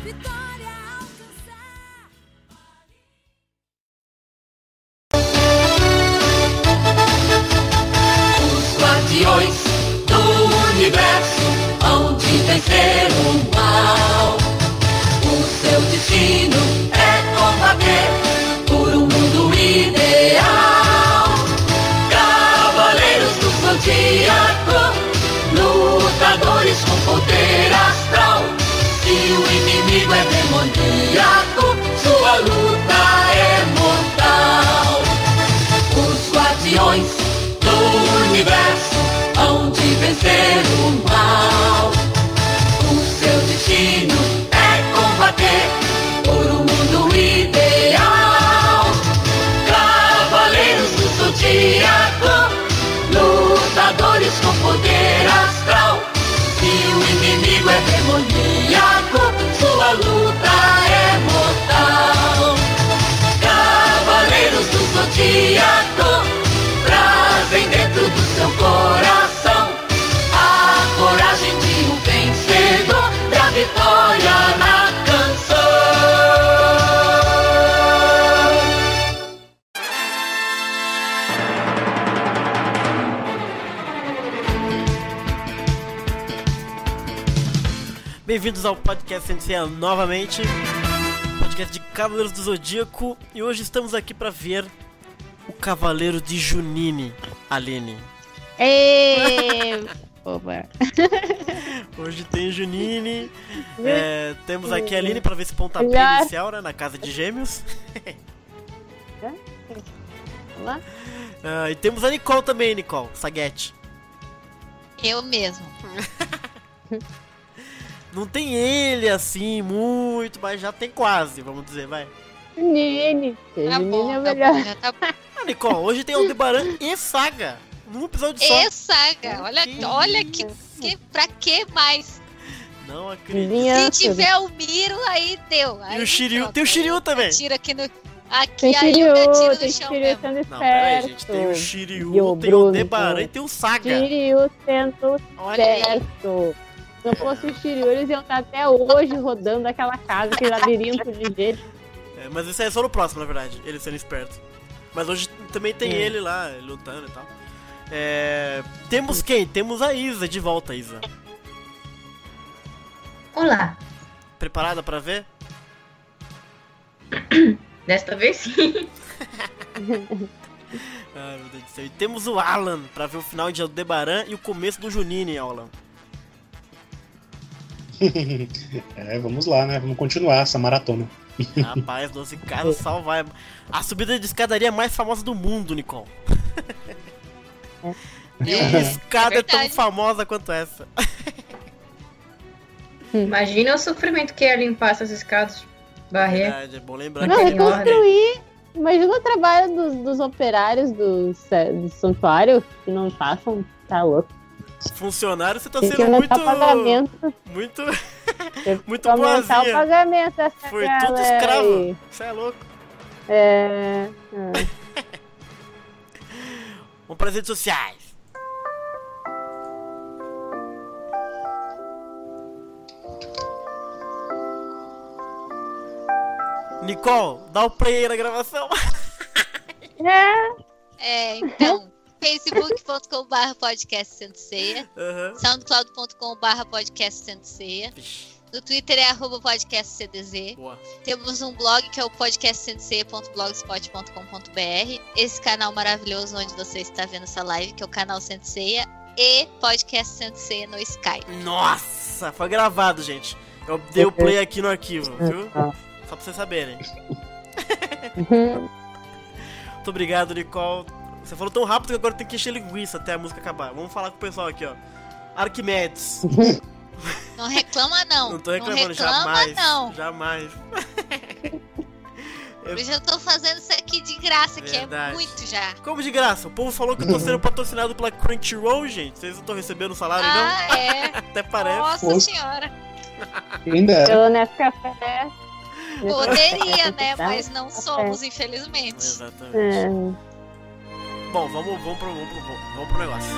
Do universo hão de vencer o mal. O seu destino é combater por um mundo ideal. Cavaleiros do Zodíaco, lutadores com poder astral. Se o inimigo é demoníaco, sua luta é mortal. Os guardiões do universo hão de vencer o mal. O seu destino é combater por um mundo ideal. Cavaleiros do Zodíaco, lutadores com poder astral. Se o inimigo é demoníaco, sua luta é mortal. Cavaleiros do Zodíaco trazem dentro do seu coração a coragem de um vencedor, da vitória na canção. Bem-vindos ao podcast Sensei novamente, podcast de Cavaleiros do Zodíaco, e hoje estamos aqui para ver o Cavaleiro de Junine, Aline. Oba. Hoje tem Junine, temos aqui a Aline para ver esse pontapé inicial, né, na casa de gêmeos. Olá. E temos a Nicole também, Nicole Saguete. Eu mesmo. Não tem ele assim muito, mas já tem quase, vamos dizer, vai. Junine. Tá bom, é melhor. já tá bom. Nicole, hoje tem Aldebaran e Saga, num episódio só. E Saga, olha que pra que mais? Não acredito. Vinha. Se tiver o Miro, aí deu. Aí E o Shiryu, pronto, tem o Shiryu também. Tira aqui no... Aqui Tem aí Shiryu, eu tiro tem no chão Shiryu mesmo. sendo Não, peraí, esperto. gente, tem o Shiryu, E o tem o Bruno, Aldebaran e então. tem o Saga. Shiryu sendo Olha aí. certo. Se não fosse o Shiryu, eles iam estar até hoje rodando aquela casa, aquele labirinto de gente. Mas isso aí é só no próximo, na verdade, ele sendo esperto. Mas hoje também tem ele lá, lutando e tal. Temos quem? Temos a Isa de volta, Isa. Olá, Preparada pra ver? desta vez sim. Ai, meu Deus do céu. E temos o Alan pra ver o final de Aldebaran e o começo do Junine, Alan. Vamos lá, né? Vamos continuar essa maratona. Rapaz, 12 casas salvar. A subida de escadaria mais famosa do mundo, Nicole. Nenhuma escada é tão verdade. famosa quanto essa. Imagina o sofrimento que é limpar essas escadas, barrer. Verdade, é bom lembrar Não, que tem ordem. reconstruir. Imagina o trabalho dos operários do santuário que não passam. Tá louco. funcionário você tá Tem que sendo muito. aumentar o pagamento. Muito. Tem que Muito aumentar boazinha. o pagamento dessa Foi galera tudo escravo. aí. Você é louco. Vamos para as redes sociais. Nicole, dá o play aí na gravação. Então, facebook.com/podcast Sensei, Uhum. soundcloud.com/podcast Sensei. No Twitter é @podcastcdz. Boa. Temos um blog que é o podcastsensei.blogspot.com.br. Esse canal maravilhoso onde você está vendo essa live, que é o canal Sensei, e Podcast Sensei no Skype. Nossa, foi gravado, gente. Eu dei o play aqui no arquivo, viu? Só pra vocês saberem. Muito obrigado, Nicole. Você falou tão rápido que agora tem que encher linguiça até a música acabar. Vamos falar com o pessoal aqui, ó. Arquimedes. Não reclama não. Não tô reclamando, não reclama jamais. não. Jamais. Hoje eu tô fazendo isso aqui de graça, que é Verdade. muito já. Como de graça? O povo falou que eu tô sendo patrocinado pela Crunchyroll, gente. Vocês não estão recebendo salário, não? Ah, é. Até parece. Nossa Poxa. senhora. Ainda é. Pelo Nescafé. Poderia, né? Tá? Mas não somos, infelizmente. Exatamente. É. Bom, vamos pro negócio.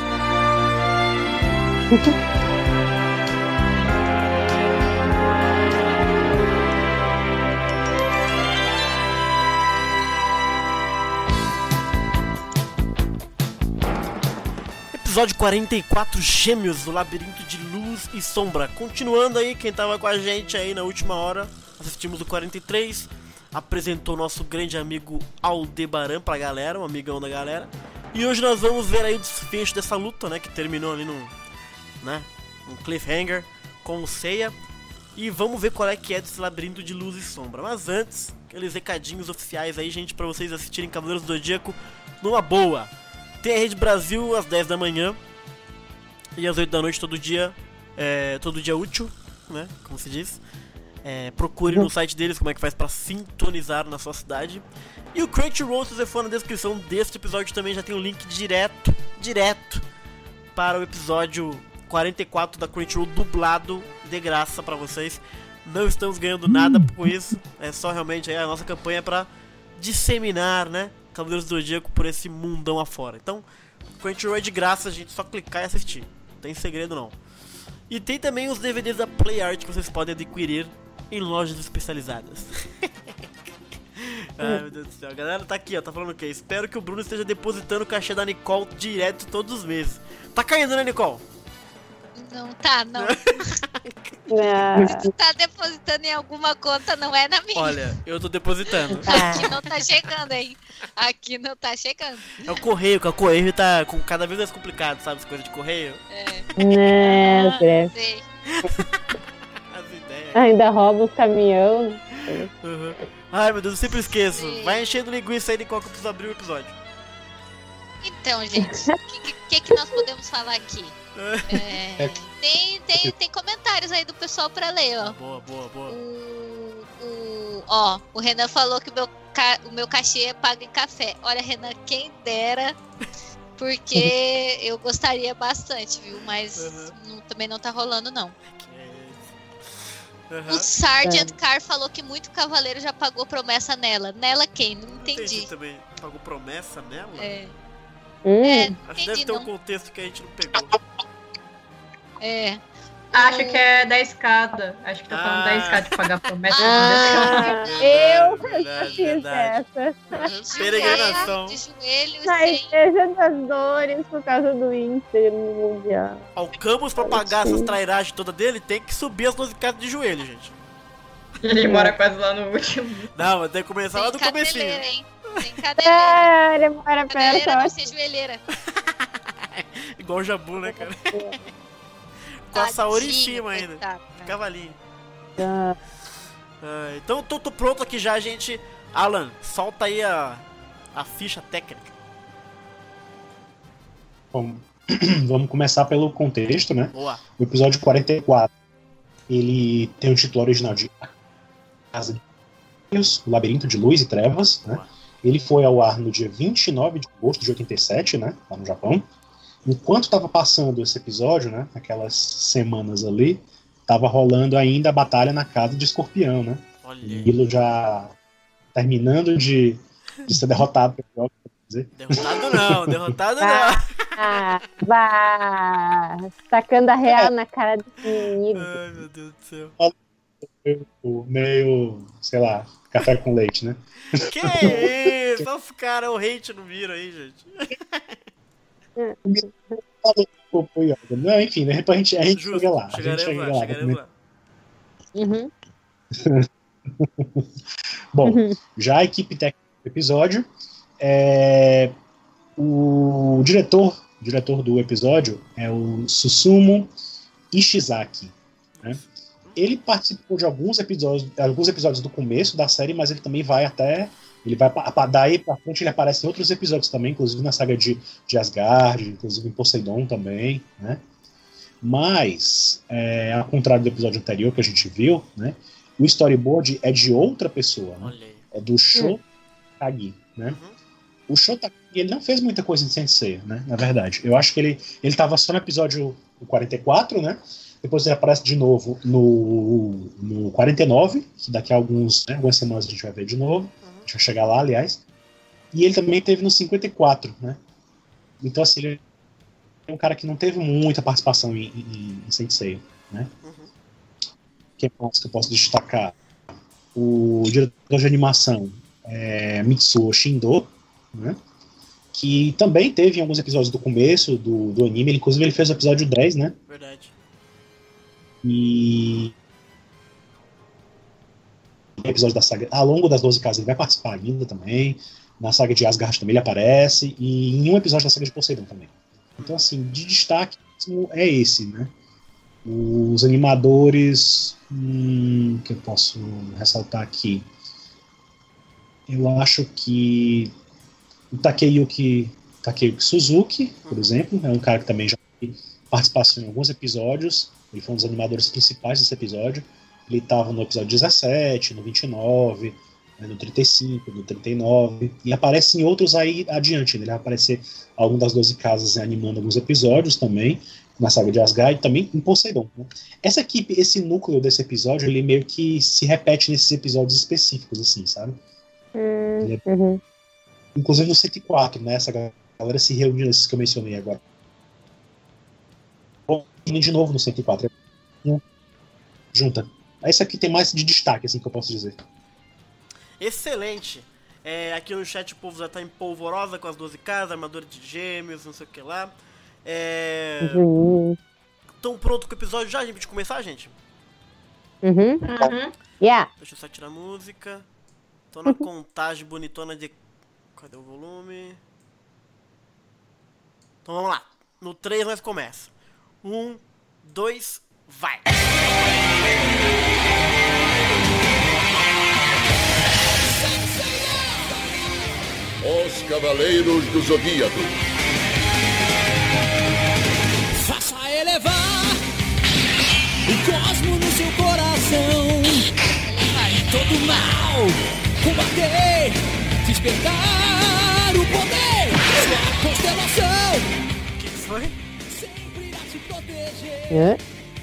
Episódio 44, Gêmeos, o Labirinto de Luz e Sombra. Continuando aí, quem tava com a gente aí na última hora, assistimos o 43, apresentou nosso grande amigo Aldebaran pra galera, um amigão da galera. E hoje nós vamos ver aí o desfecho dessa luta, né, que terminou ali num cliffhanger com o Seiya. E vamos ver qual é que é desse Labirinto de Luz e Sombra. Mas antes, aqueles recadinhos oficiais aí, gente, pra vocês assistirem Cavaleiros do Zodíaco numa boa. Tem a Rede Brasil às 10 da manhã e às 8 da noite todo dia útil, né, como se diz. Procure no site deles como é que faz pra sintonizar na sua cidade. E o Crunchyroll, se você for na descrição deste episódio, também já tem um link direto para o episódio 44 da Crunchyroll dublado de graça pra vocês. Não estamos ganhando nada com isso, é só realmente a nossa campanha pra disseminar, né, Cavaleiros do Zodíaco por esse mundão afora. Então, Crunchyroll é de graça, a gente só clicar e assistir, não tem segredo não. E tem também os DVDs da PlayArt que vocês podem adquirir em lojas especializadas. Ai, meu Deus do céu, a galera tá aqui, ó, tá falando o quê? Espero que o Bruno esteja depositando o cachê da Nicole direto todos os meses. Tá caindo, né, Nicole? Não tá, não. Ah, Se tu tá depositando em alguma conta, não é na minha. Olha, eu tô depositando. Aqui não tá chegando, hein? Aqui não tá chegando. É o correio, que o correio tá cada vez mais complicado, sabe? As coisas de correio. não, credo. Sei. As ideias. Ainda rouba os caminhão. Uhum. Ai, meu Deus, eu sempre esqueço. Sim. Vai enchendo linguiça aí de qual que eu preciso abrir o episódio. Então, gente, o que nós podemos falar aqui? Tem comentários aí do pessoal pra ler, ó. Boa. O Renan falou que o meu cachê é pago em café. Olha, Renan, quem dera, porque eu gostaria bastante, viu? Mas também não tá rolando, não. O Sargent Carr falou que muito cavaleiro já pagou promessa nela. Nela quem? Não entendi. Também pagou promessa nela? Acho que deve entendi, ter um não. contexto que a gente não pegou. Acho que é da escada. Acho que tá falando da escada de pagar promessa. Eu Verdade, fiz verdade. essa. Peregrinação. De joelho Na sem... Igreja das Dores por causa do Inter no Mundial. Ao Camus, pra pagar essas trairagens todas dele, tem que subir as 12 casas de joelho, gente. Ele mora quase lá no último. Não, mas tem que começar lá do Tem comecinho. cadeleira, hein? Tem cadeleira. Ele mora perto. Cadeleira não ó. ser joelheira. Igual o Jabu, né, cara? Com a Saori em Tadinho, cima ainda. coitado. Cavalinho. Ah, Então tô pronto aqui já, gente. Alan, solta aí a ficha técnica. Bom, vamos começar pelo contexto, né? Boa. O episódio 44, ele tem o título original de A Casa de Deus, o Labirinto de Luz e Trevas, né? Boa. Ele foi ao ar no dia 29 de agosto de 87, né? Lá no Japão. Enquanto estava passando esse episódio, né? Aquelas semanas ali, tava rolando ainda a batalha na casa de Escorpião, né? Olha O aí. Milo já terminando de ser derrotado pelo jogo, quer dizer. Derrotado não. vá. Tacando a real na cara do inimigo. Ai, meu Deus do céu. Meio, sei lá, café com leite, né? Que isso? Olha os caras, o hate no Miro aí, gente. Não, enfim, né? Depois a gente Justo, chega lá. A gente chegaremos chega lá. lá. Uhum. Bom, já a equipe técnica do episódio, o diretor do episódio é o Susumu Ishizaki, né? Ele participou de alguns episódios do começo da série, mas ele também vai daí pra frente ele aparece em outros episódios também, inclusive na saga de Asgard, inclusive em Poseidon também, né? Mas, ao contrário do episódio anterior que a gente viu, né? O storyboard é de outra pessoa, né? Olha aí. É do Sho Takagi, né? O Sho Takagi, ele não fez muita coisa em Sensei, né? Na verdade. Eu acho que ele tava só no episódio 44, né? Depois ele aparece de novo no 49, que daqui a algumas semanas a gente vai ver de novo. A gente vai chegar lá, aliás. E ele também teve no 54, né? Então, assim, ele é um cara que não teve muita participação em Sensei, né? Que eu posso destacar? O diretor de animação é Mitsuo Shindo, né? que também teve em alguns episódios do começo do anime. Inclusive ele fez o episódio 10, né? Verdade. E episódio da saga, ao longo das 12 casas ele vai participar ainda também. Na saga de Asgard também ele aparece. E em um episódio da saga de Poseidon também. Então, assim, de destaque é esse, né? Os animadores que eu posso ressaltar aqui. Eu acho que o Takeyuki Suzuki, por exemplo, é um cara que também já teve participação em alguns episódios. Ele foi um dos animadores principais desse episódio. Ele estava no episódio 17, no 29, no 35, no 39, e aparece em outros aí adiante. Ele vai aparecer algumas das 12 casas animando alguns episódios também, na saga de Asgard, e também em Poseidon. Né? Essa equipe, esse núcleo desse episódio, ele meio que se repete nesses episódios específicos, assim, sabe? Inclusive no 104, né? Essa galera se reuniu nesses que eu mencionei agora. Bom, de novo no 104. Junta. Esse aqui tem mais de destaque, assim, que eu posso dizer. Excelente. Aqui no chat o povo já tá em polvorosa com as 12 casas, armadura de gêmeos, não sei o que lá. Tão pronto com o episódio já, gente, de começar, gente? Yeah. Deixa eu só tirar a música. Tô na contagem bonitona de... Cadê o volume? Então vamos lá. No 3 nós começa. 1, 2, vai! Os Cavaleiros do Zodíaco. Faça elevar o cosmo no seu coração. Todo mal combater, despertar o poder. Sua constelação. O que foi? Sempre irá te proteger.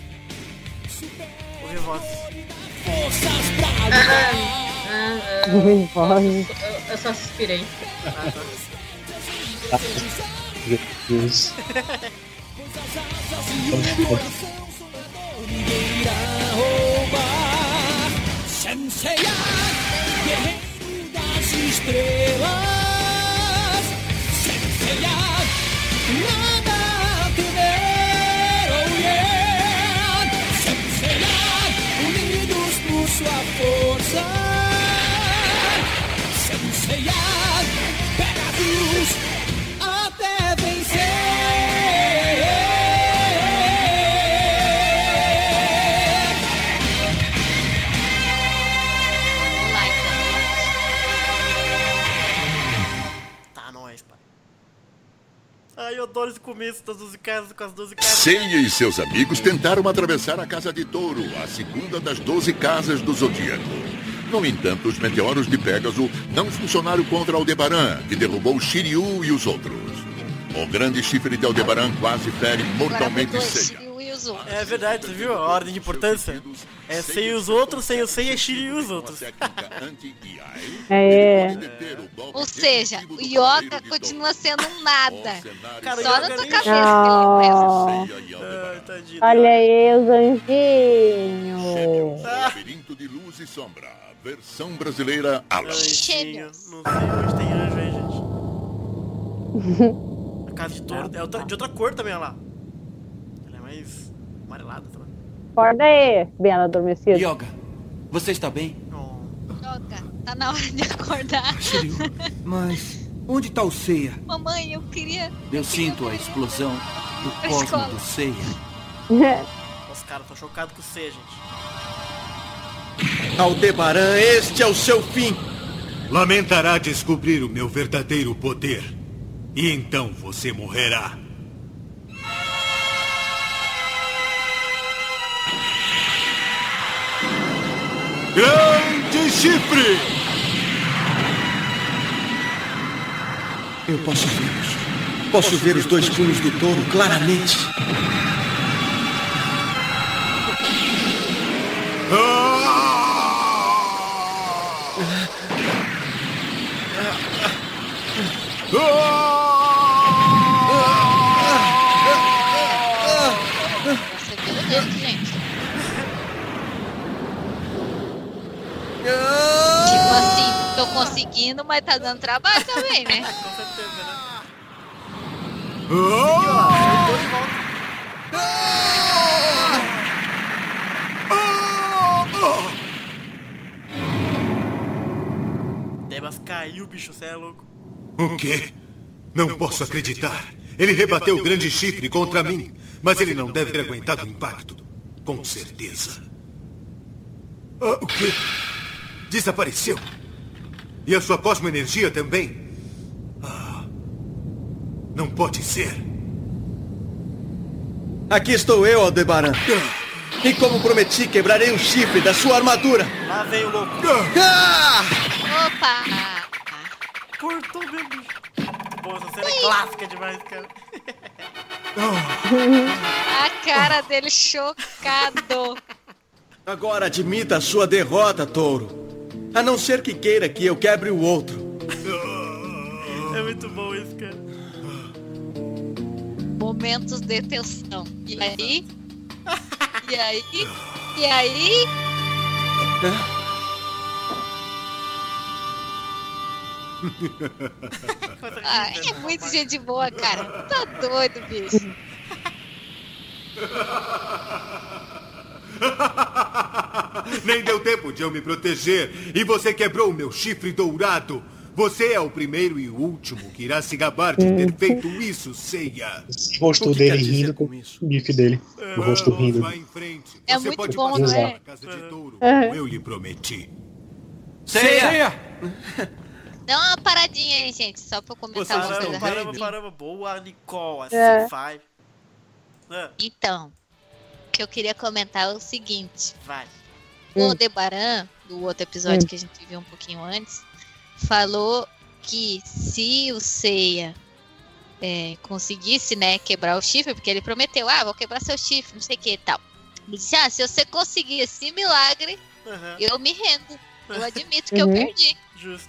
Ouvi voz. Forças pra lutar. Eu só suspirei. Meu Deus. Ninguém irá roubar. Senseiya, guerreiro das estrelas. Senseiya, nada a temer, oh yeah. Senseiya, unidos por sua força. Senseiya, Pegasus, até vencer. Tá, nóis, pai. Ai, eu adoro esse começo das 12 casas com as 12 casas. Seiya e seus amigos tentaram atravessar a Casa de Touro, a segunda das 12 casas do Zodíaco. No entanto, os meteoros de Pégaso não funcionaram contra Aldebaran, que derrubou Shiryu e os outros. O grande chifre de Aldebaran quase fere mortalmente Seiya. É verdade, você viu a ordem de importância? É Seiya e os outros, sem o Seiya, Shiryu e os outros. Ou seja, o Yoga continua sendo um nada. Cara, Só Yoga na tua nem- cabeça que ele não Oh, Ai, tadinho. olha aí os anjinhos. Labirinto de Luz e Sombra, versão brasileira Alan. Anjinho. Não sei onde tem anjo aí, gente. A casa de touro. É de outra cor também, olha lá. Ela é mais amarelada, tá? Acorda aí, bela adormecida. Yoga, você está bem? Oh. Yoga, tá na hora de acordar. Shiryu, mas onde está o Seiya? Mamãe, eu queria... Eu sinto a explosão do Pra cosmo escola. do Seiya. Os caras estão chocados com o C, gente. Aldebaran, este é o seu fim. Lamentará descobrir o meu verdadeiro poder. E então você morrerá. Grande chifre! Eu posso vê-los. Posso ver os dois punhos do touro claramente. Você viu dentro, gente. Tipo assim, tô conseguindo, mas tá dando trabalho também, né? Com certeza, né? Debas caiu, bicho, você é louco. O quê? Não posso acreditar. Ele rebateu o grande chifre contra mim, mas ele não deve ter aguentado o impacto. Com certeza. O quê? Desapareceu. E a sua cosmoenergia também? Não pode ser. Aqui estou eu, Aldebaran. E como prometi, quebrarei o chifre da sua armadura. Lá vem o louco. Opa! Cortou meu bicho. Bom, essa cena é clássica demais, cara. A cara dele chocado. Agora admita a sua derrota, touro. A não ser que queira que eu quebre o outro. É muito bom isso, cara. Momentos de tensão. E aí? E aí? E aí? É muito gente boa, cara. Tá doido, bicho. Nem deu tempo de eu me proteger. E você quebrou o meu chifre dourado. Você é o primeiro e o último que irá se gabar de ter feito isso, Seiya. O rosto dele rindo com o bife dele. O rosto rindo. Vá em frente. É Você muito pode bom, passar não é? pela casa de touro, como eu lhe prometi. Seiya! Dá uma paradinha aí, gente, só pra eu comentar uma coisa rapidinho. Paramos. Boa, Nicole. Assim vai. Então, o que eu queria comentar é o seguinte. Vai. O Aldebaran, do outro episódio que a gente viu um pouquinho antes, falou que se o Seiya conseguisse, né, quebrar o chifre, porque ele prometeu, vou quebrar seu chifre, não sei o que e tal. Ele disse, se você conseguir esse milagre, eu me rendo. Eu admito que eu perdi. Justo.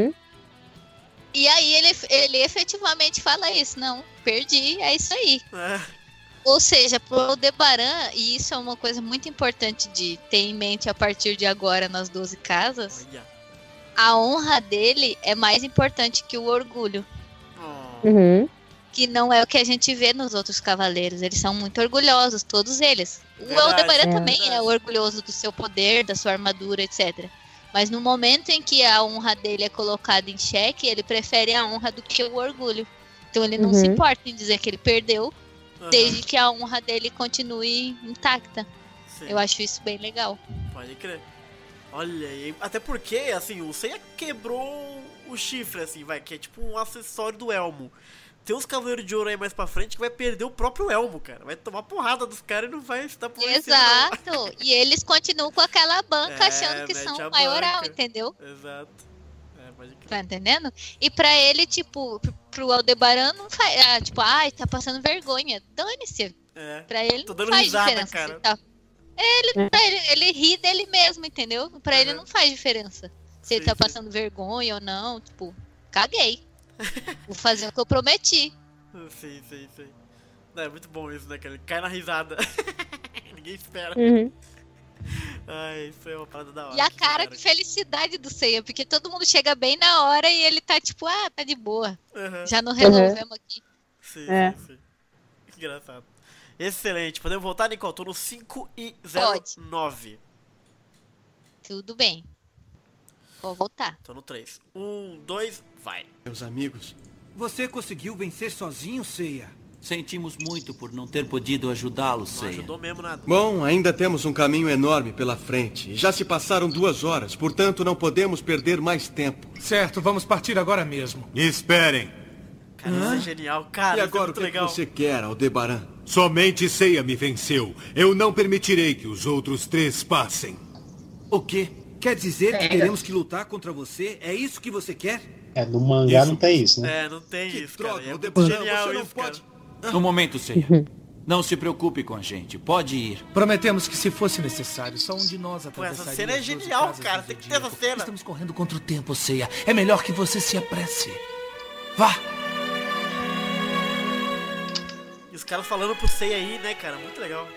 E aí ele efetivamente fala isso. Não, perdi, é isso aí. Ou seja, pro Aldebaran, e isso é uma coisa muito importante de ter em mente a partir de agora nas 12 casas, a honra dele é mais importante que o orgulho. Que não é o que a gente vê nos outros cavaleiros. Eles são muito orgulhosos, todos eles. O Aldebaran também é orgulhoso do seu poder, da sua armadura, etc. Mas no momento em que a honra dele é colocada em xeque, ele prefere a honra do que o orgulho. Então ele não se importa em dizer que ele perdeu, desde que a honra dele continue intacta. Sim. Eu acho isso bem legal. Pode crer. Olha aí, até porque, assim, o Seiya quebrou o chifre, assim, que é tipo um acessório do elmo. Tem uns Cavaleiros de Ouro aí mais pra frente que vai perder o próprio elmo, cara. Vai tomar porrada dos caras e não vai estar por Exato. E eles continuam com aquela banca achando que são o maioral, entendeu? Exato. Pode crer. Tá entendendo? E pra ele, tipo, pro Aldebaran não faz. Tipo, tá passando vergonha. Dane-se. Pra ele não faz diferença. Cara. Tá... Ele ri dele mesmo, entendeu? Pra ele não faz diferença. Se ele tá passando vergonha ou não, tipo, caguei. Vou fazer o que eu prometi. Sim. É muito bom isso, né, cara? Ele cai na risada. Ninguém espera. Isso é uma parada da hora. E a cara de felicidade do Seiya, porque todo mundo chega bem na hora e ele tá tipo, tá de boa. Já não resolvemos aqui. Sim. Engraçado. Excelente. Podemos voltar, Nicole? Tô no 5:09. Tudo bem. Vou voltar. Tô no 3. 1, 2, vai. Meus amigos, você conseguiu vencer sozinho, Seiya? Sentimos muito por não ter podido ajudá-lo, Seiya. Não ajudou mesmo nada. Bom, ainda temos um caminho enorme pela frente. E já se passaram 2 horas, portanto não podemos perder mais tempo. Certo, vamos partir agora mesmo. Esperem. Cara, isso é genial, cara. E agora é o que você quer, Aldebaran? Somente Seiya me venceu. Eu não permitirei que os outros 3 passem. O quê? Quer dizer que teremos que lutar contra você? É isso que você quer? No mangá não tem isso, né? Não tem isso, droga, cara. É genial isso, não pode... Um momento, Seiya. Não se preocupe com a gente. Pode ir. Prometemos que se fosse necessário, só um de nós atravessaria. Essa cena é genial, cara. Tem que ter essa cena. Estamos correndo contra o tempo, Seiya. É melhor que você se apresse. Vá! E os caras falando pro Seiya aí, né, cara? Muito legal.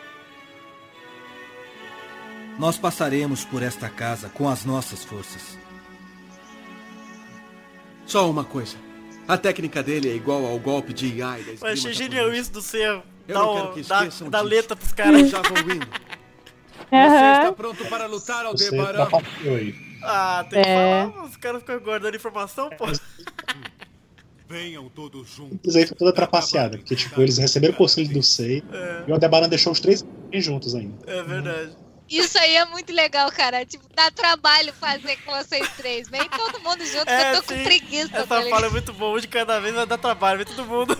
Nós passaremos por esta casa com as nossas forças. Só uma coisa. A técnica dele é igual ao golpe de Iai da esgrima. Eu achei genial isso do Seiya. Eu não quero que esqueçam Dá disso. letra pros caras. Já vou indo. Você está pronto para lutar, Você Aldebaran? trapaceou aí. Ah, tem que falar. Os caras ficam guardando informação, pô. Venham todos juntos. Isso aí foi toda trapaceada, porque tipo, eles receberam o conselho do Sei e o Aldebaran deixou os 3 juntos ainda. É verdade. Isso aí é muito legal, cara. Tipo, dá trabalho fazer com vocês 3. Vem todo mundo junto, que eu tô com preguiça. Essa fala é muito boa. Um de cada vez vai dar trabalho, vem todo mundo.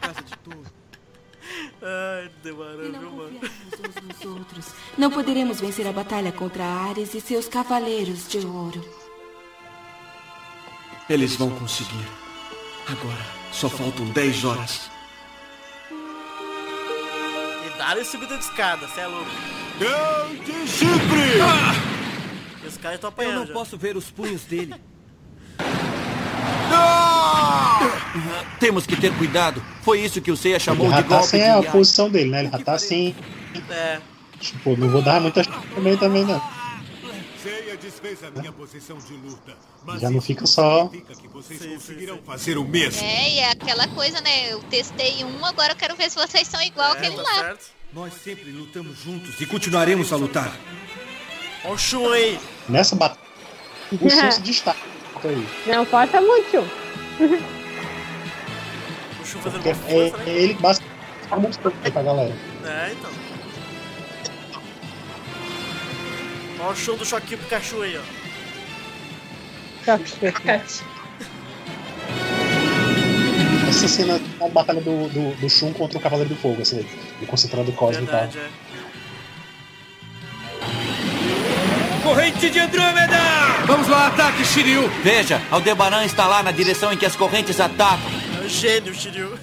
Ai, Aldebaran, viu, mano? Uns nos outros. Não poderemos vencer a batalha contra Ares e seus cavaleiros de ouro. Eles vão conseguir. Agora, só faltam 10 horas. E dá-lhe subida de escada, cê é louco. Grande chifre! E os caras estão apanhando. Eu não já. posso ver os punhos dele. Temos que ter cuidado. Foi isso que o Seiya chamou Ele de já tá golpe sem de a Iai. posição dele, né? Ele já tá assim. É. Tipo, não vou dar muita também não. Seiya desfez a minha posição de luta. Mas Já não isso fica só. significa que vocês conseguirão fazer o mesmo. É, e é aquela coisa, né? Eu testei um, agora eu quero ver se vocês são igual aquele tá lá. certo. Nós sempre lutamos juntos e continuaremos a lutar. Olha o Shun aí. Nessa batalha, o Shun se destaca aí. Não corta muito. O Shun fazendo Porque uma força, né? ele basicamente faz muito tempo aí pra galera. É, então. Olha o show do Choquinho Pikachu aí, ó. Essa cena é a batalha do Shun contra o Cavaleiro do Fogo, assim, o concentrado cósmico e tal. Verdade, é. Corrente de Andrômeda! Vamos lá, ataque, Shiryu! Veja, Aldebaran está lá na direção em que as correntes atacam. É o gênio, Shiryu.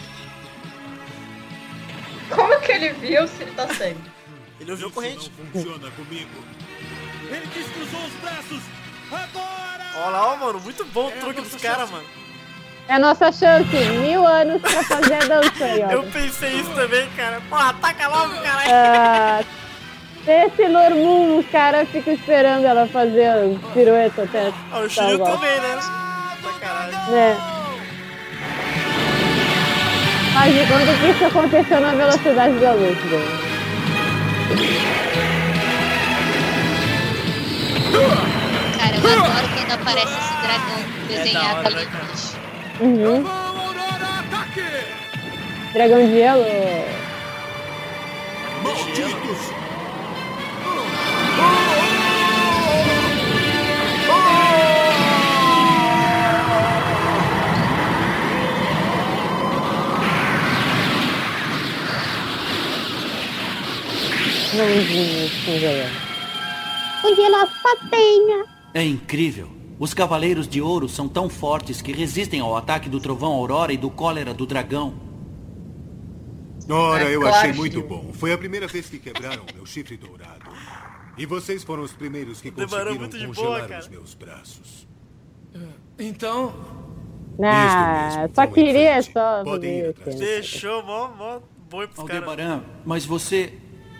Como que ele viu se ele tá cego? Ele ouviu a corrente. Não funciona comigo. Ele descruzou os braços! Agora! Olha lá, ó, mano. Muito bom o truque dos caras, mano. É a nossa chance. 1000 anos pra fazer a dança aí, ó. Eu pensei isso também, cara. Porra, ataca logo, caralho. Esse Normun, os caras ficam esperando ela fazer as piruetas até. Ah, o Shiryu também, né? Sacanagem. É. Faz de conta que isso aconteceu na velocidade da luz, velho. Cara, eu adoro quando aparece esse dragão desenhado ali embaixo. Uhum. Dragão de gelo. Malditos! Mãozinhos congelando. Congela as patinhas. É incrível. Os Cavaleiros de Ouro são tão fortes que resistem ao ataque do Trovão Aurora e do Cólera do Dragão. Ora, eu claro, achei muito Shiryu. bom. Foi a primeira vez que quebraram meu chifre dourado. E vocês foram os primeiros que Demorou conseguiram muito de congelar boa, cara. os meus braços. Então, mesmo, Só vão em queria frente. só Podem ir fazer atrás. isso. Deixou mó boi pros caras. Aldebaran, mas você...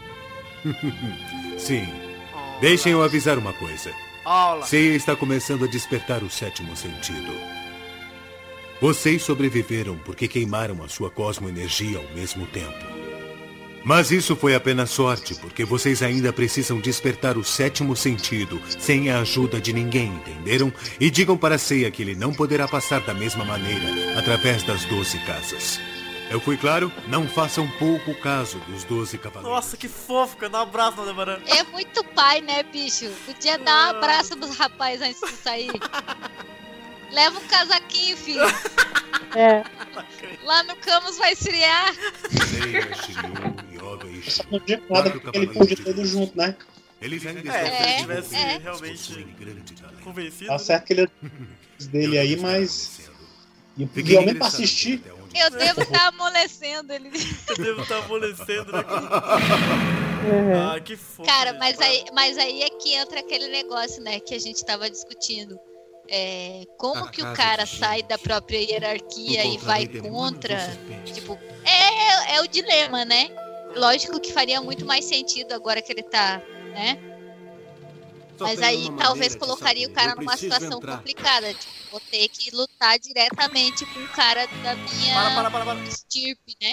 Sim. Deixem eu avisar uma coisa. Olha lá. Seiya está começando a despertar o sétimo sentido. Vocês sobreviveram porque queimaram a sua cosmoenergia ao mesmo tempo. Mas isso foi apenas sorte, porque vocês ainda precisam despertar o sétimo sentido sem a ajuda de ninguém, entenderam? E digam para Seiya que ele não poderá passar da mesma maneira, através das 12 casas. Eu fui claro? Não façam pouco caso dos 12 cavaleiros. Nossa, que fofo, cara. Dá um abraço no Aldebaran. É muito pai, né, bicho? Podia dar um abraço nos rapazes antes de sair. Leva um casaquinho, filho. É. Lá no Camus vai esfriar. Seiya, Shiryu, Yoga e Só não tinha nada porque ele podia tudo junto, né? Eles ainda É, se ele estão tivesse desenvolvendo, realmente possuem grande talento. convencido. Tá certo que ele é dele aí, mas. E Fiquem ao menos pra interessados assistir. até onde Eu devo estar amolecendo ele. Eu devo estar amolecendo, né? Uhum. Ah, que fofo. Cara, gente. mas aí é que entra aquele negócio, né, que a gente tava discutindo. Como A que o casa cara de sai da própria hierarquia O e vai contra-rei demônio contra. dos serpentes. Tipo, é o dilema, né? Lógico que faria muito mais sentido agora que ele tá, né? Mas aí talvez colocaria o cara numa situação complicada. Tipo, vou ter que lutar diretamente com o cara da minha estirpe, né?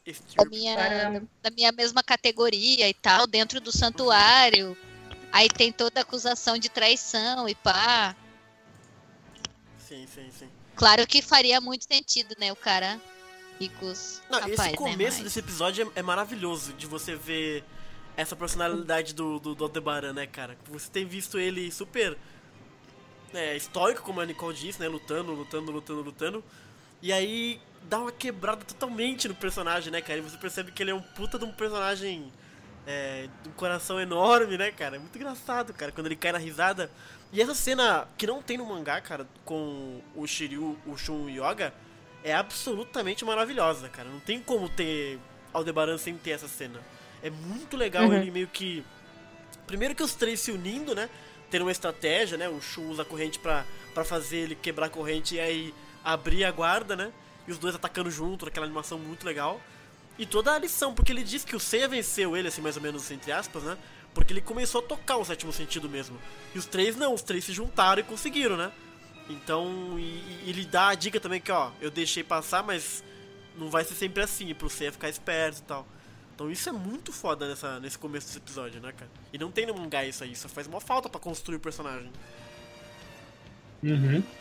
Da minha mesma categoria e tal, dentro do santuário. Aí tem toda a acusação de traição e pá. Sim. Claro que faria muito sentido, né? O cara ir com os rapazes, esse começo né? desse episódio é maravilhoso de você ver essa personalidade do Aldebaran, né, cara? Você tem visto ele super estoico, como a Nicole disse, né? Lutando. E aí dá uma quebrada totalmente no personagem, né, cara? E você percebe que ele é um puta de um personagem de um coração enorme, né, cara? É muito engraçado, cara, quando ele cai na risada. E essa cena que não tem no mangá, cara, com o Shiryu, o Shun e o Yoga, é absolutamente maravilhosa, cara. Não tem como ter Aldebaran sem ter essa cena. É muito legal ele meio que... Primeiro que os três se unindo, né? Ter uma estratégia, né? O Shun usa a corrente pra fazer ele quebrar a corrente e aí abrir a guarda, né? E os dois atacando junto, aquela animação muito legal. E toda a lição, porque ele disse que o Seiya venceu ele, assim, mais ou menos, entre aspas, né? Porque ele começou a tocar o sétimo sentido mesmo. E os três não, os três se juntaram e conseguiram, né? Então, e ele dá a dica também que, ó, eu deixei passar, mas não vai ser sempre assim, pro Seiya ficar esperto e tal. Então isso é muito foda nesse começo desse episódio, né, cara? E não tem no mangá isso aí, só faz uma falta pra construir o personagem. Uhum.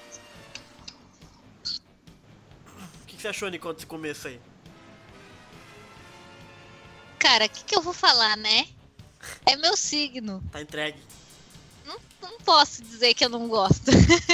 O que você achou, Nicole, desse começo aí? Cara, o que eu vou falar, né? É meu signo. Tá entregue. Não posso dizer que eu não gosto.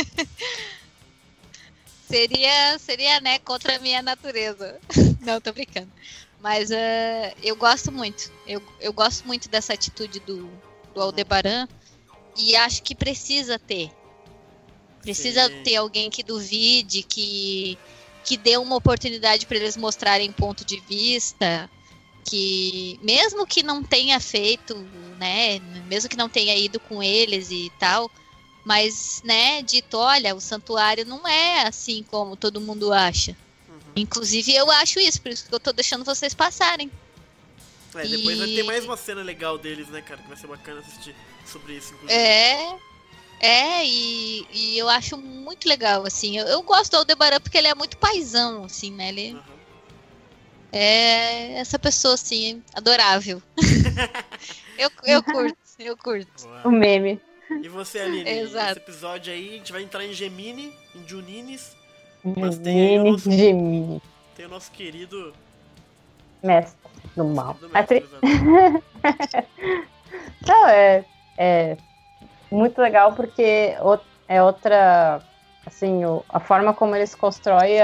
seria, né, contra a minha natureza. Não, tô brincando. Mas eu gosto muito. Eu gosto muito dessa atitude do Aldebaran. E acho que precisa ter. Precisa ter alguém que duvide, que dê uma oportunidade para eles mostrarem ponto de vista. Que mesmo que não tenha feito, né, mesmo que não tenha ido com eles e tal, mas, né, dito, olha, o santuário não é assim como todo mundo acha. Inclusive eu acho isso, por isso que eu tô deixando vocês passarem. Depois vai ter mais uma cena legal deles, né, cara, que vai ser bacana assistir sobre isso, inclusive. E eu acho muito legal, assim, eu gosto do Aldebaran porque ele é muito paizão, assim, né, ele... É essa pessoa, assim, adorável. eu curto. O meme. E você, Aline? Exato. Nesse episódio aí, a gente vai entrar em Gemini, em Juninis. Mas tem o nosso querido... Mestre do mal. Não, é muito legal porque é outra... Assim, a forma como eles constroem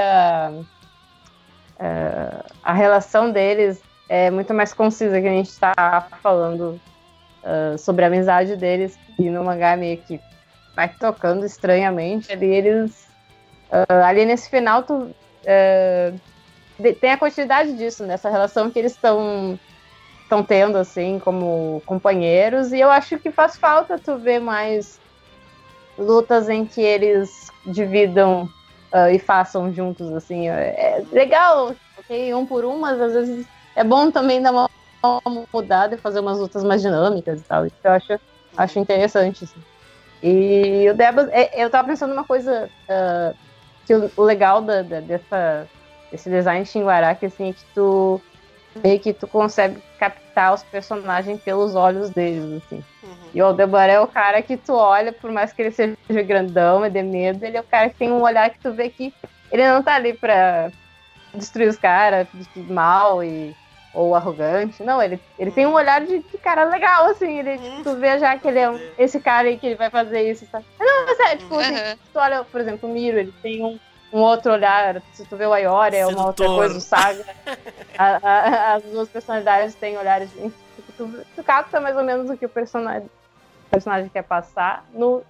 a relação deles é muito mais concisa, que a gente tá falando sobre a amizade deles, e no mangá meio que vai tocando estranhamente ali. Eles ali nesse final tem a continuidade disso, nessa relação que eles estão tendo assim como companheiros, e eu acho que faz falta tu ver mais lutas em que eles dividam e façam juntos, assim. É legal, ok, um por um, mas às vezes é bom também dar uma mudada e fazer umas lutas mais dinâmicas e tal. Isso eu acho interessante, assim. E o Debas, eu tava pensando numa coisa que o legal desse design de Shingaraki, assim, é que tu consegue captar os personagens pelos olhos deles, assim. E o Aldebaran é o cara que tu olha, por mais que ele seja grandão e dê medo, ele é o cara que tem um olhar que tu vê que ele não tá ali pra destruir os caras, de mal ou arrogante. Não, ele tem um olhar de cara legal, assim. Tu vê já que ele é esse cara aí que ele vai fazer isso, sabe? Não, mas tipo, assim, tu olha, por exemplo, o Miro, ele tem um outro olhar. Se tu vê o Ayori, é uma outra coisa, o Saga. As duas personalidades têm olhares. Tu capta mais ou menos o que o personagem quer passar no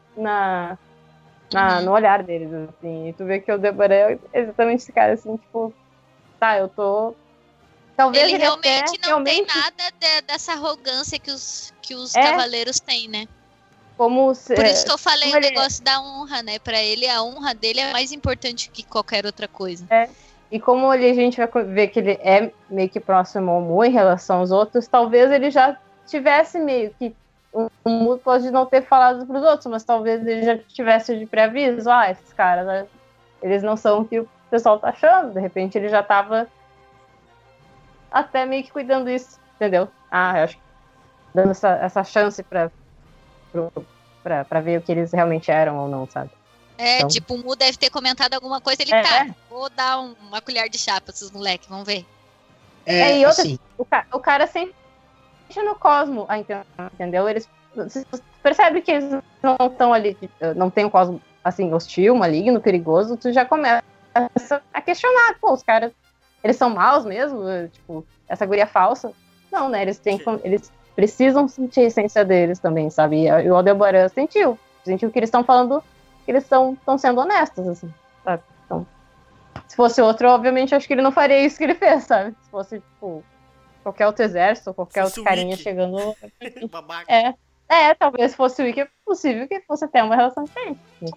olhar deles, assim. E tu vê que o Aldebaran é exatamente esse cara, assim, tipo, tá, eu tô... Talvez ele realmente não tem nada dessa arrogância que os cavaleiros têm, né? Por isso que eu falei o negócio da honra, né? Pra ele, a honra dele é mais importante que qualquer outra coisa. E como a gente vai ver que ele é meio que próximo ao Mu em relação aos outros, talvez ele já tivesse meio que o Mu pode não ter falado pros outros, mas talvez ele já tivesse de pré-aviso. Esses caras, né, eles não são o que o pessoal tá achando. De repente ele já tava até meio que cuidando disso, entendeu? Eu acho que dando essa chance pra ver o que eles realmente eram ou não, sabe? Então... tipo, o Mu deve ter comentado alguma coisa, ele vou dar uma colher de chá pra esses moleques, vamos ver. E outra, assim, o cara sempre no cosmo, entendeu? Eles percebe que eles não estão ali, não tem um cosmo assim, hostil, maligno, perigoso, tu já começa a questionar, os caras, eles são maus mesmo? Tipo, essa guria falsa? Não, né? Eles precisam sentir a essência deles também, sabe? E o Aldebaran sentiu que eles estão falando, que eles estão sendo honestos, assim, sabe? Então, se fosse outro, obviamente, acho que ele não faria isso que ele fez, sabe? Se fosse, tipo, qualquer outro exército, ou qualquer outro carinha chegando... talvez fosse o Wiki, é possível que fosse até uma relação diferente.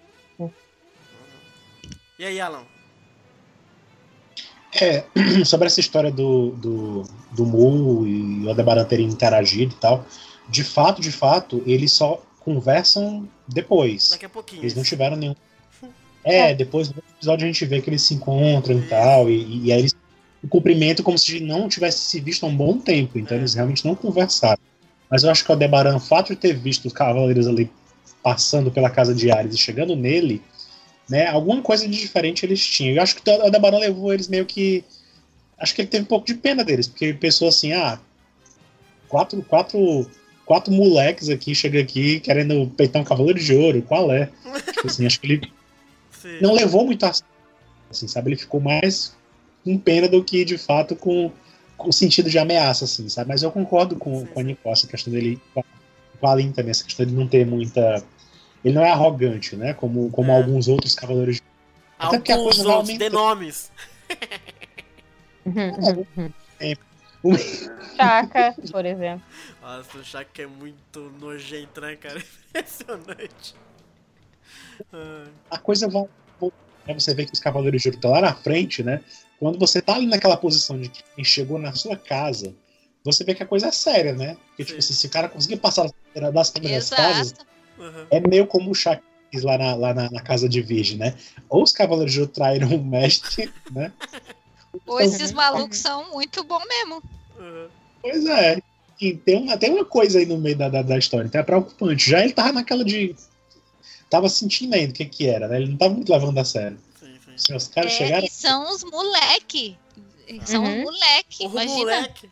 E aí, Alan? Sobre essa história do Mu e o Aldebaran terem interagido e tal, de fato, eles só conversam depois. Daqui a pouquinho. Eles não tiveram nenhum... depois do episódio a gente vê que eles se encontram e tal, e aí eles o cumprimento como se não tivesse se visto há um bom tempo, então eles realmente não conversaram. Mas eu acho que o Aldebaran, o fato de ter visto os cavaleiros ali passando pela casa de Ares e chegando nele, né, alguma coisa de diferente eles tinham. Eu acho que o Aldebaran levou eles meio que... Acho que ele teve um pouco de pena deles, porque ele pensou assim, quatro moleques aqui, chega aqui querendo peitar um cavaleiro de ouro, qual é? Tipo assim, acho que ele não levou muito a assim, sabe? Ele ficou mais com pena do que, de fato, com o sentido de ameaça, assim, sabe? Mas eu concordo com a Nicole, essa questão dele, com a Alin também, essa questão de não ter muita... Ele não é arrogante, né? Como alguns outros cavaleiros de... Até porque a coisa realmente... de nomes. Chaka, por exemplo. Nossa, o Chaka é muito nojento, né, cara? Impressionante. A coisa vai... Você vê que os cavaleiros de ouro estão lá na frente, né? Quando você tá ali naquela posição de quem chegou na sua casa, você vê que a coisa é séria, né? Porque, tipo assim, se o cara conseguir passar das primeiras casas, é meio como o Chaka diz lá na casa de Virgem, né? Ou os cavaleiros de ouro traíram o mestre, né? Ou esses malucos são muito bons mesmo. Pois é. E tem uma coisa aí no meio da história, então é preocupante. Já ele tava naquela de... Tava sentindo ainda o que era, né? Ele não tava muito levando a sério. Sim. Os caras chegaram... E são os moleque. São os moleque, imagina. Moleque.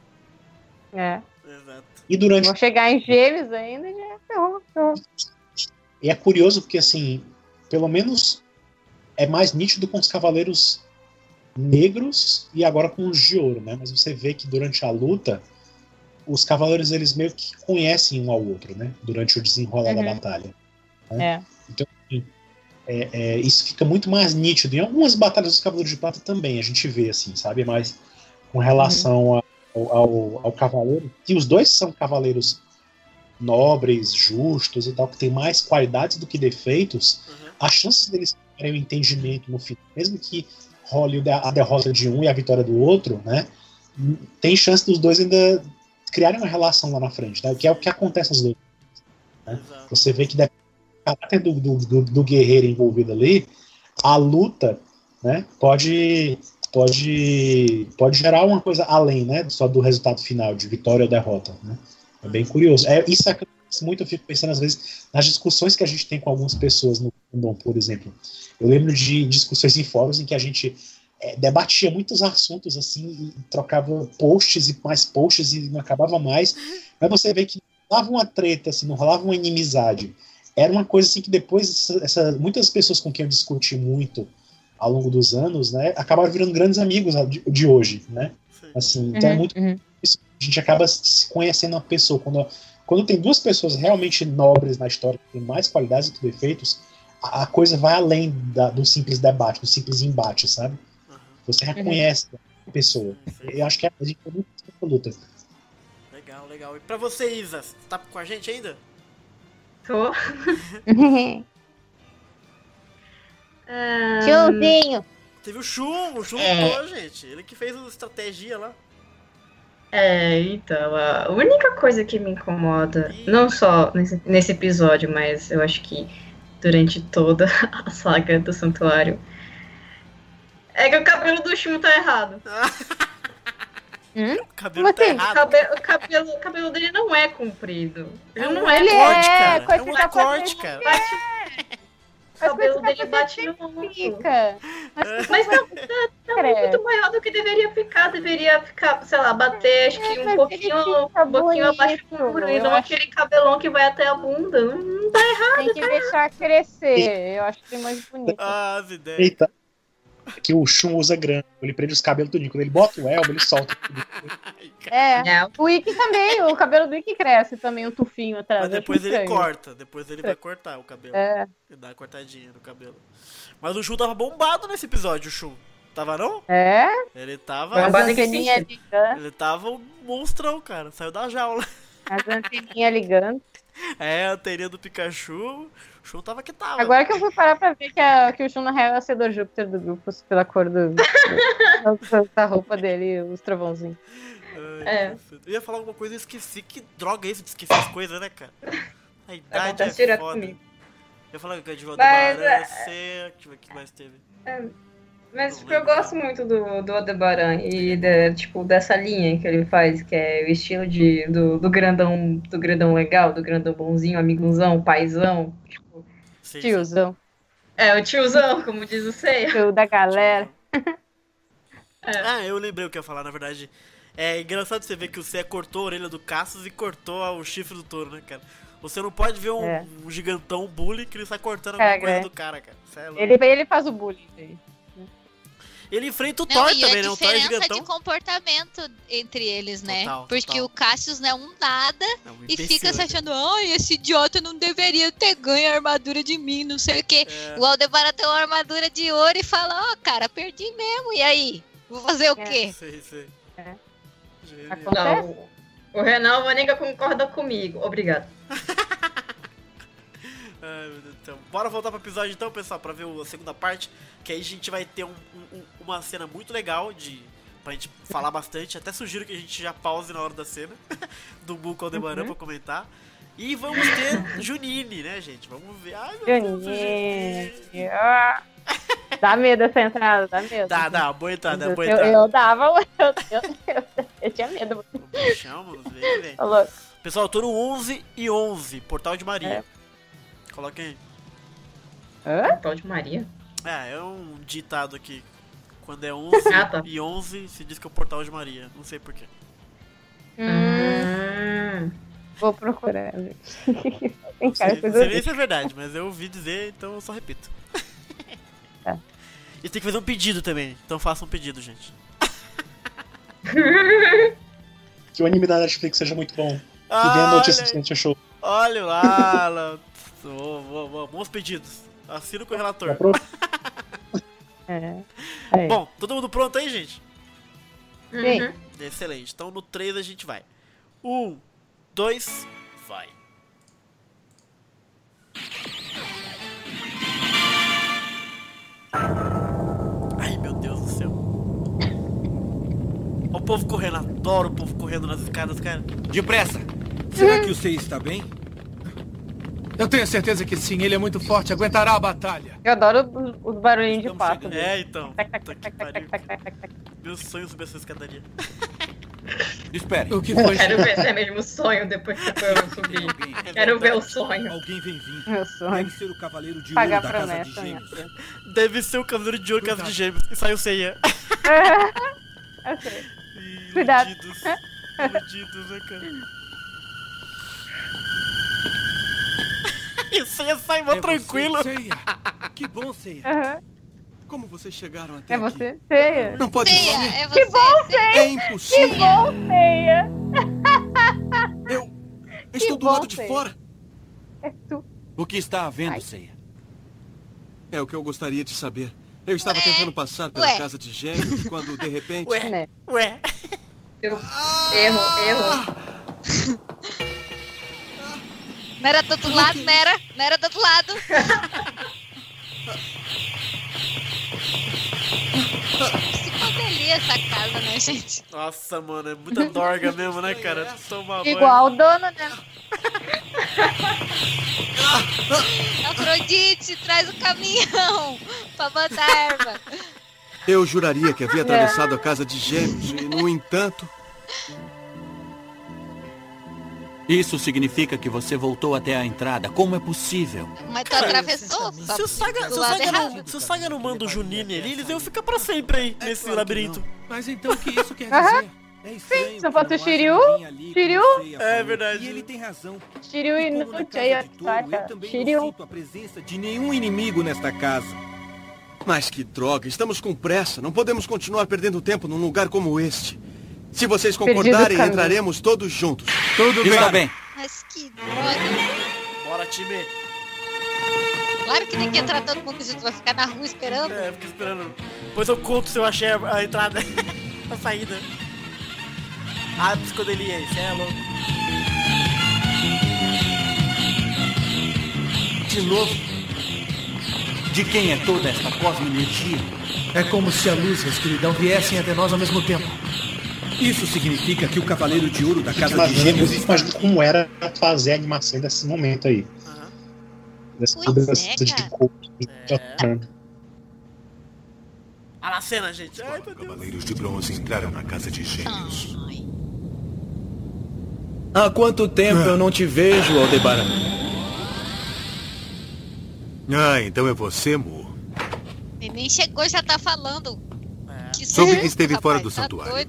Exato. E durante... Vão chegar em Gêmeos ainda e já ferrou. E é curioso porque, assim, pelo menos é mais nítido com os cavaleiros negros e agora com os de ouro, né? Mas você vê que durante a luta, os cavaleiros, eles meio que conhecem um ao outro, né? Durante o desenrolar da batalha. Né? Então, isso fica muito mais nítido. Em algumas batalhas dos Cavaleiros de Prata também a gente vê, assim, sabe? Mas com relação ao cavaleiro, que os dois são cavaleiros nobres, justos e tal, que tem mais qualidades do que defeitos, as chances deles terem um entendimento no final, mesmo que role a derrota de um e a vitória do outro, né? Tem chance dos dois ainda criarem uma relação lá na frente, né? Que é o que acontece nos dois. Né? Você vê que caráter do guerreiro envolvido ali, a luta, né, pode gerar uma coisa além, né, só do resultado final, de vitória ou derrota. Né? É bem curioso. Isso acontece muito, eu fico pensando às vezes nas discussões que a gente tem com algumas pessoas no fandom, por exemplo. Eu lembro de discussões em fóruns em que a gente debatia muitos assuntos assim, e trocava posts e mais posts e não acabava mais, mas você vê que não rolava uma treta, assim, não rolava uma inimizade. Era uma coisa assim que depois muitas pessoas com quem eu discuti muito ao longo dos anos, né, acabaram virando grandes amigos de hoje, né? Assim, então é muito isso, a gente acaba se conhecendo a pessoa quando tem duas pessoas realmente nobres na história, que tem mais qualidades do que defeitos, a coisa vai além do simples debate, do simples embate, sabe? Você reconhece a pessoa. Eu acho que a gente é muito luta. Legal. E pra você, Isa, tá com a gente ainda? Tô. Tiozinho. Teve o Shun lutou, gente. Ele que fez a estratégia lá. Então, a única coisa que me incomoda, não só nesse episódio, mas eu acho que durante toda a saga do Santuário, é que o cabelo do Shun tá errado. O cabelo tá errado. O cabelo dele não é comprido. É não um é corte, cara. corte, É um corte, cara. O cabelo dele bate no ombro. Mas não é muito maior do que deveria ficar, sei lá, bater, acho que um pouquinho abaixo do ombro. E não aquele cabelão que vai até a bunda. Não tá errado, tem que deixar crescer. Eu acho que tem mais bonito. As ideias. Eita. Que o Shun usa grana. Ele prende os cabelos tudinho. Quando ele bota o elmo, ele solta tudo. O Ikki também. O cabelo do Ikki cresce também, um tufinho atrás. Mas depois ele corta. Depois ele vai cortar o cabelo. Ele dá uma cortadinha no cabelo. Mas o Shun tava bombado nesse episódio, o Shun. Tava não? Ele tava... Ele tava um monstrão, cara. Saiu da jaula. As anteninhas ligando. A anteninha do Pikachu... O Shun tava que tava. Agora que eu fui parar pra ver que o Shun na real é o Cedor Júpiter do grupo, pela cor da roupa dele e os trovãozinhos. Eu ia falar alguma coisa e esqueci. Que droga é isso de esquecer as coisas, né, cara? A idade é foda. Comigo. Eu ia falar que é de Aldebaran, deixa eu ver o que mais teve. Mas tipo, eu gosto muito do Aldebaran e dessa linha que ele faz, que é o estilo do grandão legal, do grandão bonzinho, amigãozão, paizão. Tiozão. O tiozão, como diz o Seiya. Tio da galera. Eu lembrei o que eu ia falar, na verdade. É engraçado você ver que o Seiya cortou a orelha do Cassius e cortou o chifre do touro, né, cara? Você não pode ver um gigantão bully que ele sai cortando alguma coisa do cara, cara. Ele faz o bullying aí. Ele enfrenta o Thor também, né? O Thor é diferença gigantão. de comportamento entre eles, né? Total, porque o Cassius não é um nada e imbecil, fica se achando, esse idiota não deveria ter ganho a armadura de mim, não sei o quê. O Aldebaran tem uma armadura de ouro e fala, cara, perdi mesmo, e aí? Vou fazer o quê? Sei. Não, o Renan Vaninga concorda comigo. Obrigado. Ai, meu Deus do céu. Bora voltar pro episódio então, pessoal, pra ver a segunda parte. Que aí a gente vai ter uma cena muito legal pra gente falar bastante. Até sugiro que a gente já pause na hora da cena do Mu com o Aldebaran pra comentar. E vamos ter Junine, né, gente? Vamos ver. Ai, meu Deus, Junine. Dá medo essa entrada, dá medo. Dá, boa entrada, Eu dava, eu tinha medo. Vamos ver. Pessoal, eu tô no 11 e 11, Portal de Maria. Coloquem aí. Portal de Maria? É um ditado aqui. Quando é 11 e 11, se diz que é o Portal de Maria. Não sei porquê. Vou procurar. Não sei se é verdade, mas eu ouvi dizer, então eu só repito. E tem que fazer um pedido também. Então faça um pedido, gente. Que o anime da Netflix seja muito bom. Que dê a notícia que a gente achou. Olha lá. Bons pedidos. Assino com o relator. Bom, todo mundo pronto aí, gente? Sim. Excelente. Então no 3 a gente vai. 1, 2, vai. Ai, meu Deus do céu. Olha o povo correndo. Adoro o povo correndo nas escadas, cara. Depressa. Será que o Sei está bem? Eu tenho certeza que sim, ele é muito forte, aguentará a batalha. Eu adoro os barulhinhos de pato. Então. Meu sonho subir essa escadaria. Espere. O que foi? Quero ver se é mesmo sonho depois que eu subir. Quero ver o sonho. Alguém vem vir. Meu sonho. Deve ser o Cavaleiro de Pagar Ouro da Casa promessa, de Gêmeos. Deve ser o Cavaleiro de Ouro da Casa de Gêmeos. E saiu Seiya. Cuidado. Iludidos, né, cara? E o Seiya sai mó tranquilo. Seiya. Que bom, Seiya. Como vocês chegaram até aqui? Você, Seiya. Não pode ser. É você. Que bom, Seiya. É impossível. Que bom, Seiya. Eu estou do lado de fora. É tu. O que está havendo, Seiya? É o que eu gostaria de saber. Eu estava tentando passar pela casa de Gêmeos quando, de repente... Ué. Erro. Não era do outro lado, não era do outro lado. Psicodelia essa casa, né? gente. Nossa, mano, é muita dorga mesmo, né, cara? Toma banho. Igual o dono, né? Afrodite, traz o caminhão pra botar erva. Eu juraria que havia atravessado a casa de gêmeos e, no entanto... Isso significa que você voltou até a entrada. Como é possível? Mas tu atravessou? Se o Saga não manda o Junine ali, eles iam ficar pra sempre aí, nesse labirinto. Mas então o que isso quer dizer? Sim, só falta o Shiryu. É verdade. E ele tem razão. Shiryu e Nute aí, Shiryu. Não sinto a presença de nenhum inimigo nesta casa. Mas que droga, estamos com pressa. Não podemos continuar perdendo tempo num lugar como este. Se vocês concordarem, entraremos todos juntos. Tudo bem. Está bem. Mas que droga. Bora, time. Claro que tem que entrar todo mundo junto, vai ficar na rua esperando. É, fica esperando. Depois eu conto se eu achei a entrada, a saída. Ah, psicodelia aí, cê é louco. De novo? De quem é toda esta cosmoenergia? É como se a luz e a escuridão viessem até nós ao mesmo tempo. Isso significa que o Cavaleiro de Ouro da Casa de Gêmeos está... como era fazer a animação desse momento aí. Dessa mudança de cor. Olha a cena, gente. Ai, Os Cavaleiros de Bronze entraram na Casa de Gêmeos. Há quanto tempo eu não te vejo, Aldebaran? Ah, então é você, Mu. Ele nem chegou, já tá falando. Soube que esteve fora do santuário.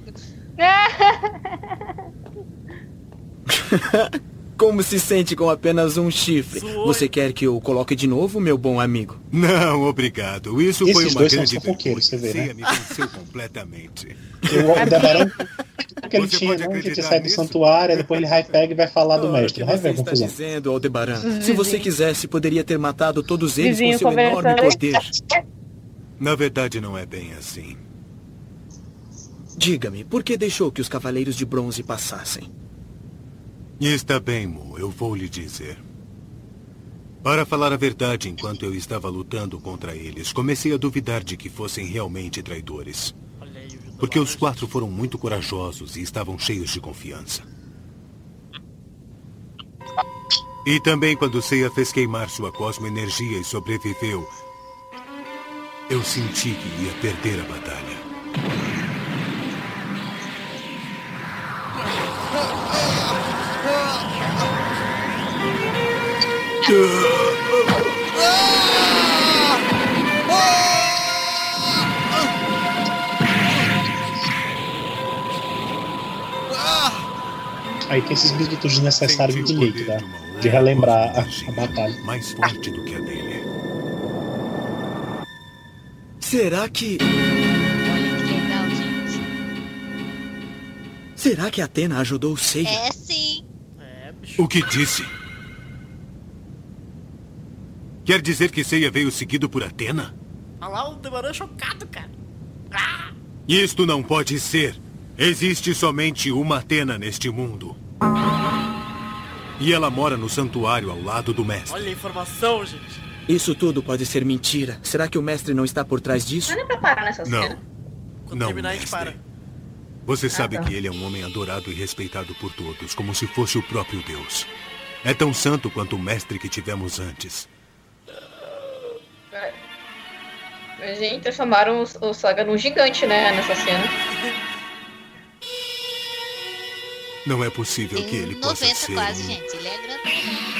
Como se sente com apenas um chifre? Você quer que eu coloque de novo, meu bom amigo? Não, obrigado. Isso Esses foi uma dois grande são fofoqueiros, você vê, né? me venceu completamente. O Aldebaran, que ele tinha, né? Que sai do santuário, depois ele pega e vai falar do mestre. Vai ver a confusão. Dizendo, Aldebaran, se você quisesse, poderia ter matado todos eles com seu enorme poder. Na verdade, não é bem assim. Diga-me, por que deixou que os Cavaleiros de Bronze passassem? Está bem, Mu, eu vou lhe dizer. Para falar a verdade, enquanto eu estava lutando contra eles, comecei a duvidar de que fossem realmente traidores. Porque os 4 foram muito corajosos e estavam cheios de confiança. E também quando Seiya fez queimar sua cosmoenergia e sobreviveu, eu senti que ia perder a batalha. Aí tem esses minutos desnecessários de leito, tá? De relembrar a batalha. Mais forte do que a dele. Será que... Olha que legal, gente. Será que a Athena ajudou o Seiya? É, sim. O que disse? Quer dizer que Seiya veio seguido por Athena? Olha lá o Aldebaran chocado, cara. Isto não pode ser. Existe somente uma Athena neste mundo. E ela mora no santuário ao lado do mestre. Olha a informação, gente. Isso tudo pode ser mentira. Será que o mestre não está por trás disso? Não é pra parar nessa cena. Quando Não, terminar, a gente mestre. para. Você sabe que ele é um homem adorado e respeitado por todos, como se fosse o próprio Deus. É tão santo quanto o mestre que tivemos antes. Gente, transformaram o Saga num gigante, né, nessa cena. Não é possível que ele possa 90 ser quase, gente. Ele é grande.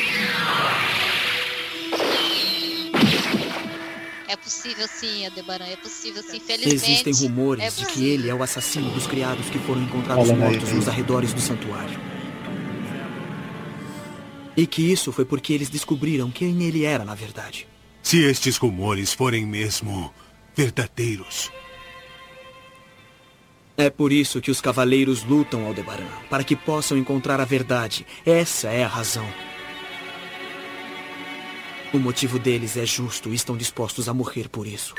É possível sim, Aldebaran. É possível sim, felizmente. Existem rumores de que ele é o assassino dos criados que foram encontrados mortos nos arredores do santuário. E que isso foi porque eles descobriram quem ele era, na verdade. Se estes rumores forem mesmo verdadeiros... É por isso que os cavaleiros lutam, Aldebaran, para que possam encontrar a verdade. Essa é a razão. O motivo deles é justo e estão dispostos a morrer por isso.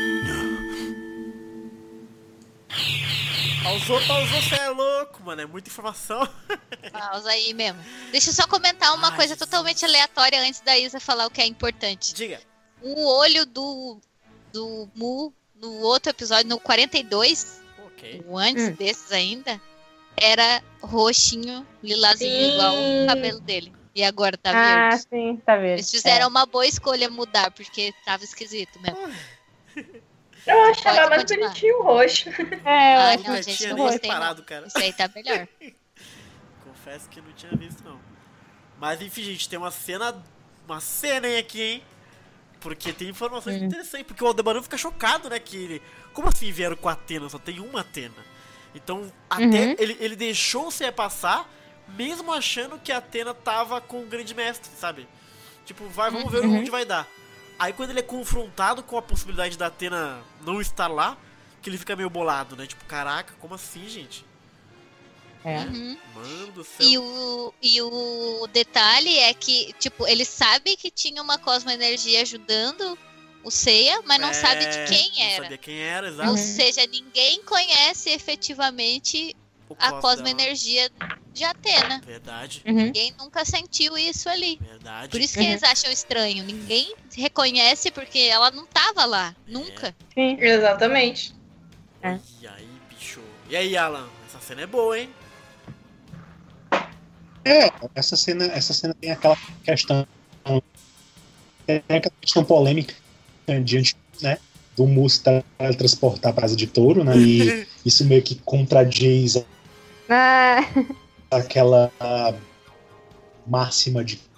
Pausou, você é louco, mano. É muita informação. Pausa aí mesmo. Deixa eu só comentar uma coisa totalmente aleatória antes da Isa falar o que é importante. Diga. O olho do Mu no outro episódio, no 42, Ok. O antes desses ainda era roxinho, lilazinho, igual o cabelo dele. E agora tá verde. Ah, sim, tá verde. Eles fizeram uma boa escolha mudar, porque tava esquisito mesmo. Eu achava mais bonitinho o roxo. Não, gente, não gostei não. Cara. Isso aí tá melhor. Confesso que não tinha visto, não. Mas enfim, gente, tem uma cena aí aqui, hein? Porque tem informações interessantes. Porque o Aldebaran fica chocado, né? Que ele... Como assim vieram com a Athena? Só tem uma Athena. Então, até ele deixou o Seiya passar, mesmo achando que a Athena tava com o Grande Mestre, sabe? Tipo, vamos ver onde vai dar. Aí quando ele é confrontado com a possibilidade da Athena não estar lá, que ele fica meio bolado, né? Tipo, caraca, como assim, gente? Mano do céu. E o detalhe é que, tipo, ele sabe que tinha uma cosmoenergia ajudando o Seiya, mas não sabe de quem era. Não sabia quem era, exato. Ou seja, ninguém conhece efetivamente a cosmoenergia de Athena. Verdade. Ninguém nunca sentiu isso ali. Verdade. Por isso que eles acham estranho. Ninguém reconhece porque ela não tava lá. Nunca. Sim, exatamente. E aí, bicho? E aí, Alan? Essa cena é boa, hein? Essa cena tem aquela questão. Tem aquela questão polêmica diante, né, do Mu se transportar para a Asa de Touro, né? E isso meio que contradiz aquela máxima de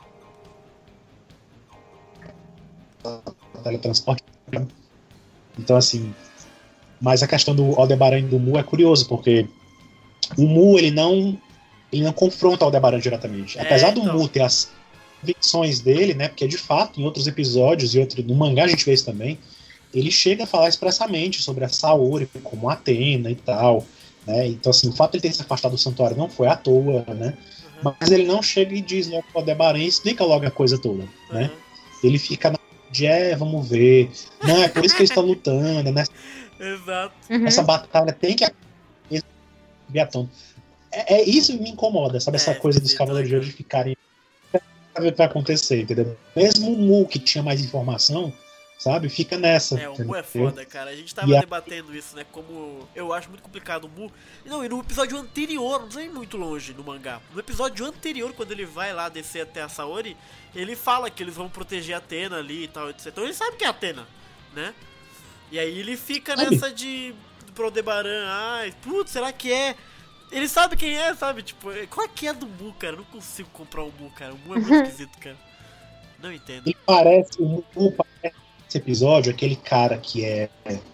teletransporte. Então, assim, mas a questão do Aldebaran e do Mu é curioso, porque o Mu, ele não confronta o Aldebaran diretamente. Apesar do Mu ter as convicções dele, né, porque de fato, em outros episódios no mangá a gente vê isso também, ele chega a falar expressamente sobre a Saori como Athena e tal, né? Então, assim, o fato de ele ter se afastado do santuário não foi à toa, né? Mas ele não chega e diz logo pro Aldebaran e explica logo a coisa toda, né? Ele fica na de, vamos ver, não, é por isso que eles estão lutando, né? Exato. Essa batalha tem que acontecer. Isso que me incomoda, sabe? Essa coisa dos Cavaleiros de Ouro de ficarem sabe o que vai acontecer, entendeu? Mesmo o Mu, que tinha mais informação, sabe? Fica nessa. O Mu é foda, cara. A gente tava debatendo isso, né? Como eu acho muito complicado o Mu. Não, e no episódio anterior, não precisa ir muito longe no mangá. No episódio anterior, quando ele vai lá descer até a Saori, ele fala que eles vão proteger a Athena ali e tal, etc. Então ele sabe que é a Athena, né? E aí ele fica nessa de pro Aldebaran, putz, será que é? Ele sabe quem é, sabe? Tipo, qual é que é do Mu, cara? Eu não consigo comprar o Mu, cara. O Mu é muito esquisito, cara. Não entendo. O Mu parece nesse episódio aquele cara que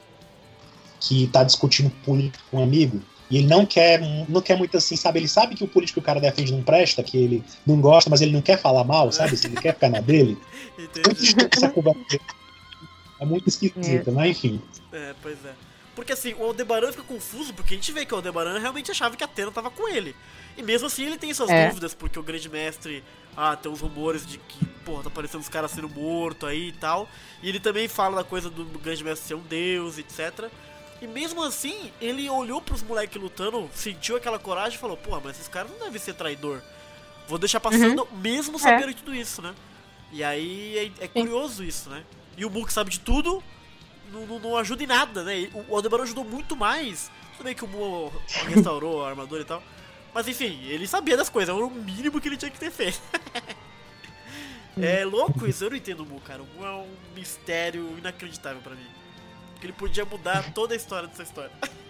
tá discutindo político com um amigo e ele não quer muito assim, sabe? Ele sabe que o político que o cara defende não presta, que ele não gosta, mas ele não quer falar mal, sabe? Ele quer ficar na dele. Essa conversa é muito esquisita, mas enfim. Pois é. Porque assim, o Aldebaran fica confuso, porque a gente vê que o Aldebaran realmente achava que a Athena tava com ele. E mesmo assim ele tem suas dúvidas, porque o Grande Mestre, tem uns rumores de que, tá parecendo os caras sendo mortos aí e tal. E ele também fala da coisa do Grande Mestre ser um deus, etc. E mesmo assim, ele olhou pros moleques lutando, sentiu aquela coragem e falou, mas esses caras não devem ser traidor. Vou deixar passando, mesmo sabendo de tudo isso, né? E aí é curioso isso, né? E o Mu, que sabe de tudo, não ajuda em nada, né? O Aldebaran ajudou muito mais. Tudo bem que o Mu restaurou a armadura e tal. Mas enfim, ele sabia das coisas, era o mínimo que ele tinha que ter feito. É louco isso, eu não entendo o Mu, cara. O Mu é um mistério inacreditável pra mim. Porque ele podia mudar toda a história dessa história.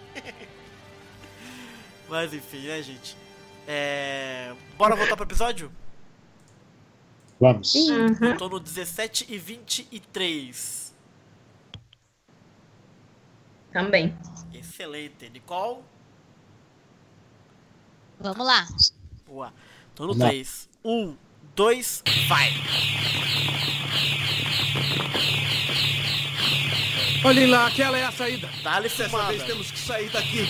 Mas enfim, né, gente? Bora voltar pro episódio? Vamos. Eu tô no 17 e 23. Também. Excelente. Nicole? Vamos lá. Boa. Tô no 3. 1, 2, vai! Olhem lá, aquela é a saída. Dá-lhe Dessa vez temos que sair daqui.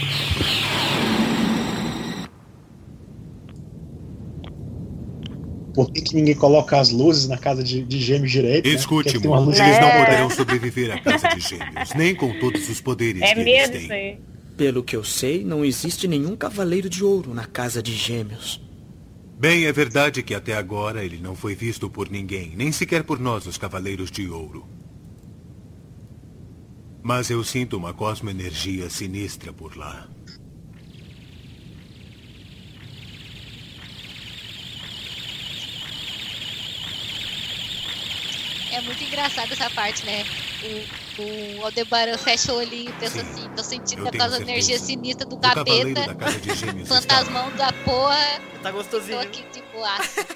Por que ninguém coloca as luzes na casa de gêmeos direito? Escute, Mu, eles não poderão sobreviver à casa de gêmeos, nem com todos os poderes que eles têm. Aí. Pelo que eu sei, não existe nenhum cavaleiro de ouro na casa de gêmeos. Bem, é verdade que até agora ele não foi visto por ninguém, nem sequer por nós, os Cavaleiros de Ouro. Mas eu sinto uma cosmoenergia sinistra por lá. É muito engraçado essa parte, né? O Aldebaran fecha o olhinho e pensa assim, tô sentindo aquela energia sinistra do capeta, fantasmão da porra. Tá gostosinho. Tô aqui de boaça.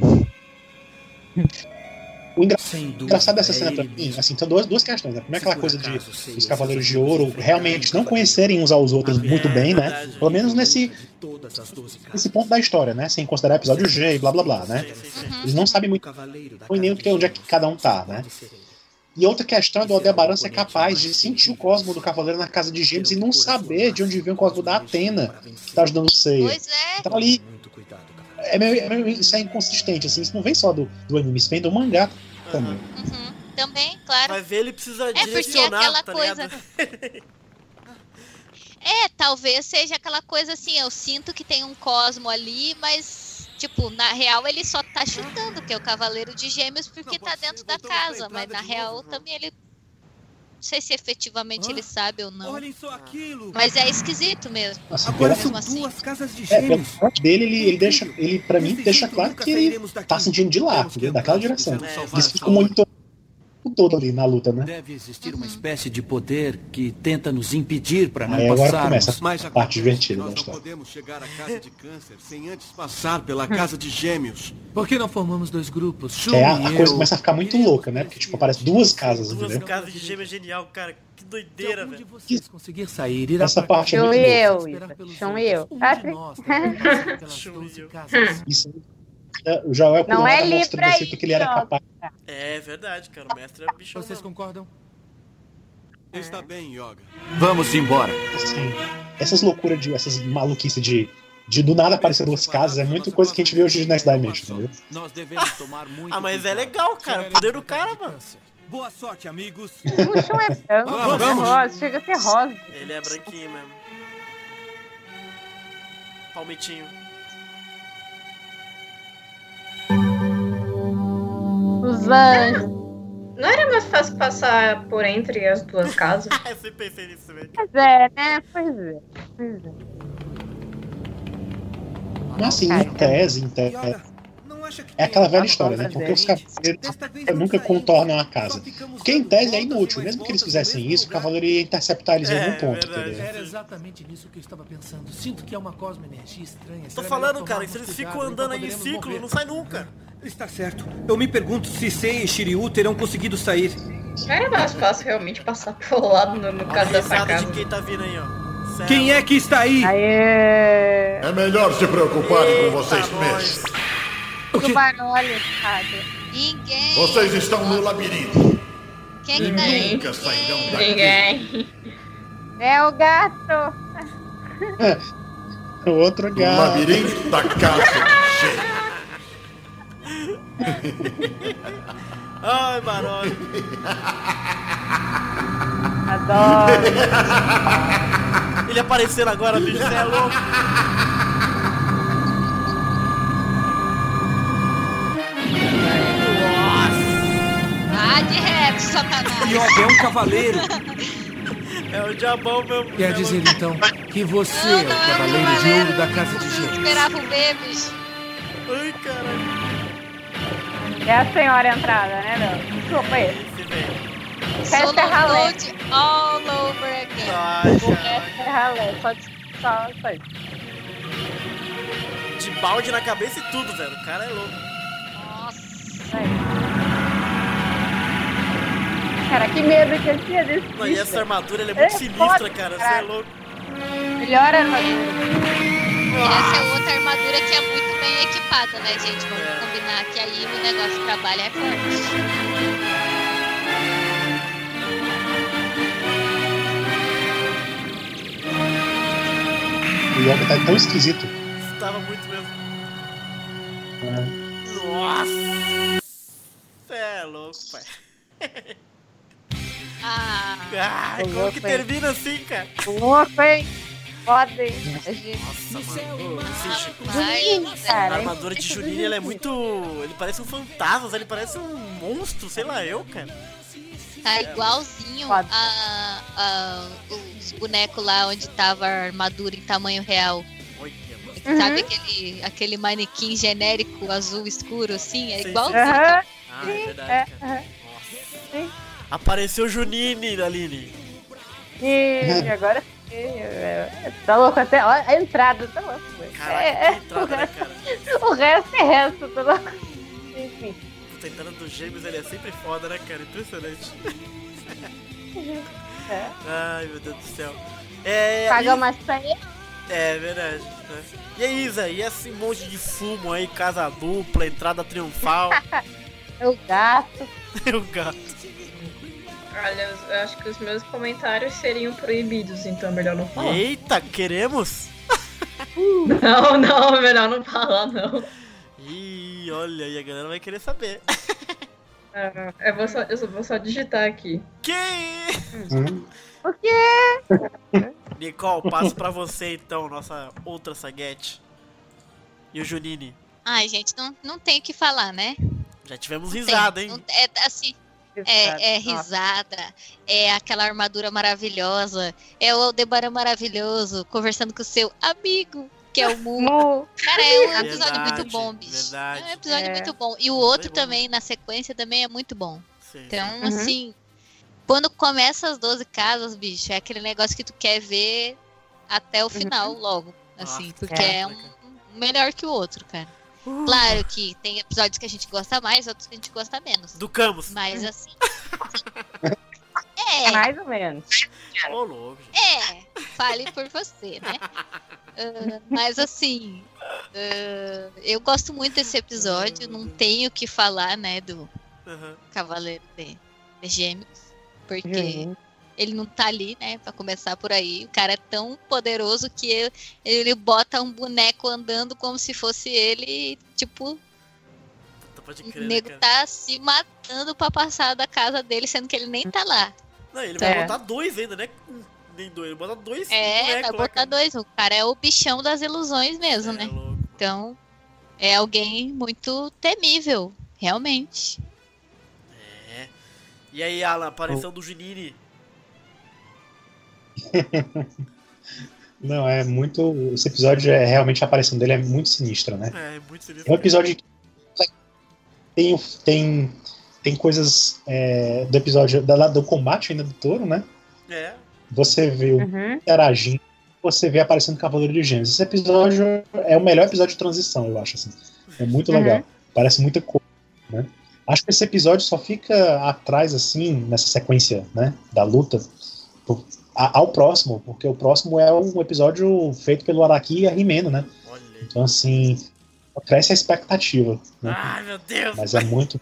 O engraçado dessa cena pra mim, assim, são duas questões. Né? Primeiro, aquela coisa dos Cavaleiros de Ouro realmente não conhecerem uns aos outros muito bem, né? Pelo menos nesse ponto da história, né? Sem considerar episódio G e blá blá blá, né? Eles não sabem muito nem onde é que cada um tá, né? E outra questão é do Aldebaran ser capaz de sentir o cosmo do Cavaleiro na casa de Gêmeos e não saber de onde vem o cosmo da Athena, que tá ajudando o Seiya. Pois é. Então ali. Isso é inconsistente, assim, isso não vem só do anime, isso vem do mangá também. Também, claro. Vai ver, ele precisa porque direcionar, é aquela tá coisa. Talvez seja aquela coisa assim, eu sinto que tem um cosmo ali, mas, tipo, na real ele só tá chutando, que é o Cavaleiro de Gêmeos, porque tá dentro da casa, mas na real também ele... Não sei se efetivamente ele sabe ou não. Olhem só aquilo. Mas é esquisito mesmo. Agora são duas casas de gêmeos. Pela parte dele, ele pra mim deixa claro que ele tá sentindo de lá, daquela direção. Eles ficam monitorando o todo ali na luta, né? Deve existir uma espécie de poder que tenta nos impedir para não agora passarmos. começa a parte divertida da Nós não história. podemos chegar à casa de Câncer sem antes passar pela casa de Gêmeos. Por que não formamos dois grupos? Shun A coisa começa a ficar muito louca, né? Porque, tipo, aparece duas casas, Duas entendeu? casas de gêmeo é genial, cara. Que doideira, velho. conseguir sair, ir Essa parte é muito louca. Chão e eu. Isso. O Joel Não é mostrando assim que ele era capaz. É verdade, cara. O mestre é bichão. Vocês concordam? Está bem, Yoga. Vamos embora. Assim, essas loucuras, essas maluquices de do nada aparecer duas casas é muita coisa que a gente vê hoje na Dimension, entendeu? Nós devemos tomar muito mas é legal, cara. O poder do cara, mano. Boa sorte, amigos. O chão é branco, é rosa, chega a ser rosa. Ele é branquinho mesmo. Palmitinho. Os anjos. Não era mais fácil passar por entre as duas casas? Eu sempre pensei nisso mesmo. Pois é, né? Pois é. Mas assim, em tese, é aquela velha história, né? Porque os cavaleiros nunca contornam a casa. Porque em tese é inútil. Mesmo que eles fizessem isso, o cavaleiro ia interceptar eles em algum ponto, entendeu? Era exatamente nisso que eu estava pensando. Sinto que é uma cosmoenergia estranha. Tô falando, cara, que se eles ficam andando aí em ciclo, não sai nunca. Está certo. Eu me pergunto se Sei e Shiryu terão conseguido sair. Era mais fácil realmente passar pelo lado no caso dessa casa. De quem tá vindo aí, ó. Quem é que está aí? É melhor se preocuparem com vocês mesmos. Tubarões, cara. Ninguém. Vocês estão no labirinto. Quem que tá aí? Nunca sairão daqui. Ninguém. É o gato. O outro gato. O labirinto da casa cheia. Ai, Barone. Adoro. Ele aparecendo agora, bicho, você é louco. Ah, de reto, satanás. Yoga é um cavaleiro. É o diabão mesmo. Quer dizer, então, que você é o cavaleiro de ouro da casa de Gêmeos. Esperava o ver, bicho. Ai, caralho. É a senhora entrada, né, meu? Desculpa aí. Solo load all over again. Só isso. De balde na cabeça e tudo, velho. O cara é louco. Nossa. Cara, que medo que eu tinha desse bicho. E essa armadura, ela é muito sinistra, cara. Você é louco. Melhor armadura. E essa é outra armadura que é muito bem equipada, né, gente? Vamos combinar que aí o negócio de trabalho é forte. O Yoga tá tão esquisito. Tava muito mesmo. Nossa! Cê é louco, pai. Como que termina assim, cara? Louco, hein? Foda, hein? Nossa, mano. A armadura de Juninho, ela é muito... Ele parece um fantasma, ele parece um monstro, sei lá eu, cara. Tá igualzinho os bonecos lá onde tava a armadura em tamanho real. Sabe aquele manequim genérico azul escuro assim? É igualzinho. É verdade, cara. Nossa. Apareceu o Junine, Aline. E agora tá louco até. Olha a entrada, tá louco. Caraca, que entrada, né, cara? O resto é resto, tá louco. Enfim. A entrada dos gêmeos, ele é sempre foda, né, cara? Impressionante. Ai, meu Deus do céu. Paga mais pra ele. É verdade. Né? E aí, Isa, e esse monte de fumo aí, casa dupla, entrada triunfal? É o gato. É o gato. Olha, eu acho que os meus comentários seriam proibidos, então é melhor não falar. Eita, queremos? Não, melhor não falar, não. Ih, olha aí, a galera vai querer saber. Eu vou só digitar aqui. Que? O quê? Nicole, passo pra você então, nossa outra saguete. E o Junine? Ai, gente, não tem o que falar, né? Já tivemos risada, hein? Assim, é risada, é aquela armadura maravilhosa, é o Aldebaran maravilhoso, conversando com o seu amigo, que é o Mu. Cara, é um episódio muito bom, bicho. Verdade. É um episódio muito bom. E o outro também, na sequência, também é muito bom. Sim, então, assim, quando começa as 12 casas, bicho, é aquele negócio que tu quer ver até o final, logo. Assim, porque é um melhor que o outro, cara. Claro que tem episódios que a gente gosta mais, outros que a gente gosta menos. Do Camus. Mas assim. Mais ou menos. Ô, louco. Fale por você, né? Mas assim, eu gosto muito desse episódio, não tenho o que falar, né, do Cavaleiro de Gêmeos, porque ele não tá ali, né, pra começar por aí. O cara é tão poderoso que ele bota um boneco andando como se fosse ele, tipo, o nego tá se matando pra passar da casa dele, sendo que ele nem tá lá. Não, ele vai botar 2 ainda, né? Nem 2, ele bota 2. Vai botar 2. O cara é o bichão das ilusões mesmo, né? Louco. Então, é alguém muito temível, realmente. E aí, Alan, aparição do Junine? Não, é muito. Esse episódio realmente a aparição dele é muito sinistra, né? É muito sinistra. É um episódio que tem coisas do episódio do combate ainda do touro, né? Você vê o interagindo, você vê aparecendo o Cavaleiro de Gêmeos. Esse episódio é o melhor episódio de transição, eu acho, assim. É muito legal. Parece muita coisa, né? Acho que esse episódio só fica atrás, assim, nessa sequência, né, da luta, ao próximo, porque o próximo é um episódio feito pelo Araki e a Himeno, né? Então, assim, cresce a expectativa. Né? Ai, meu Deus! Mas é muito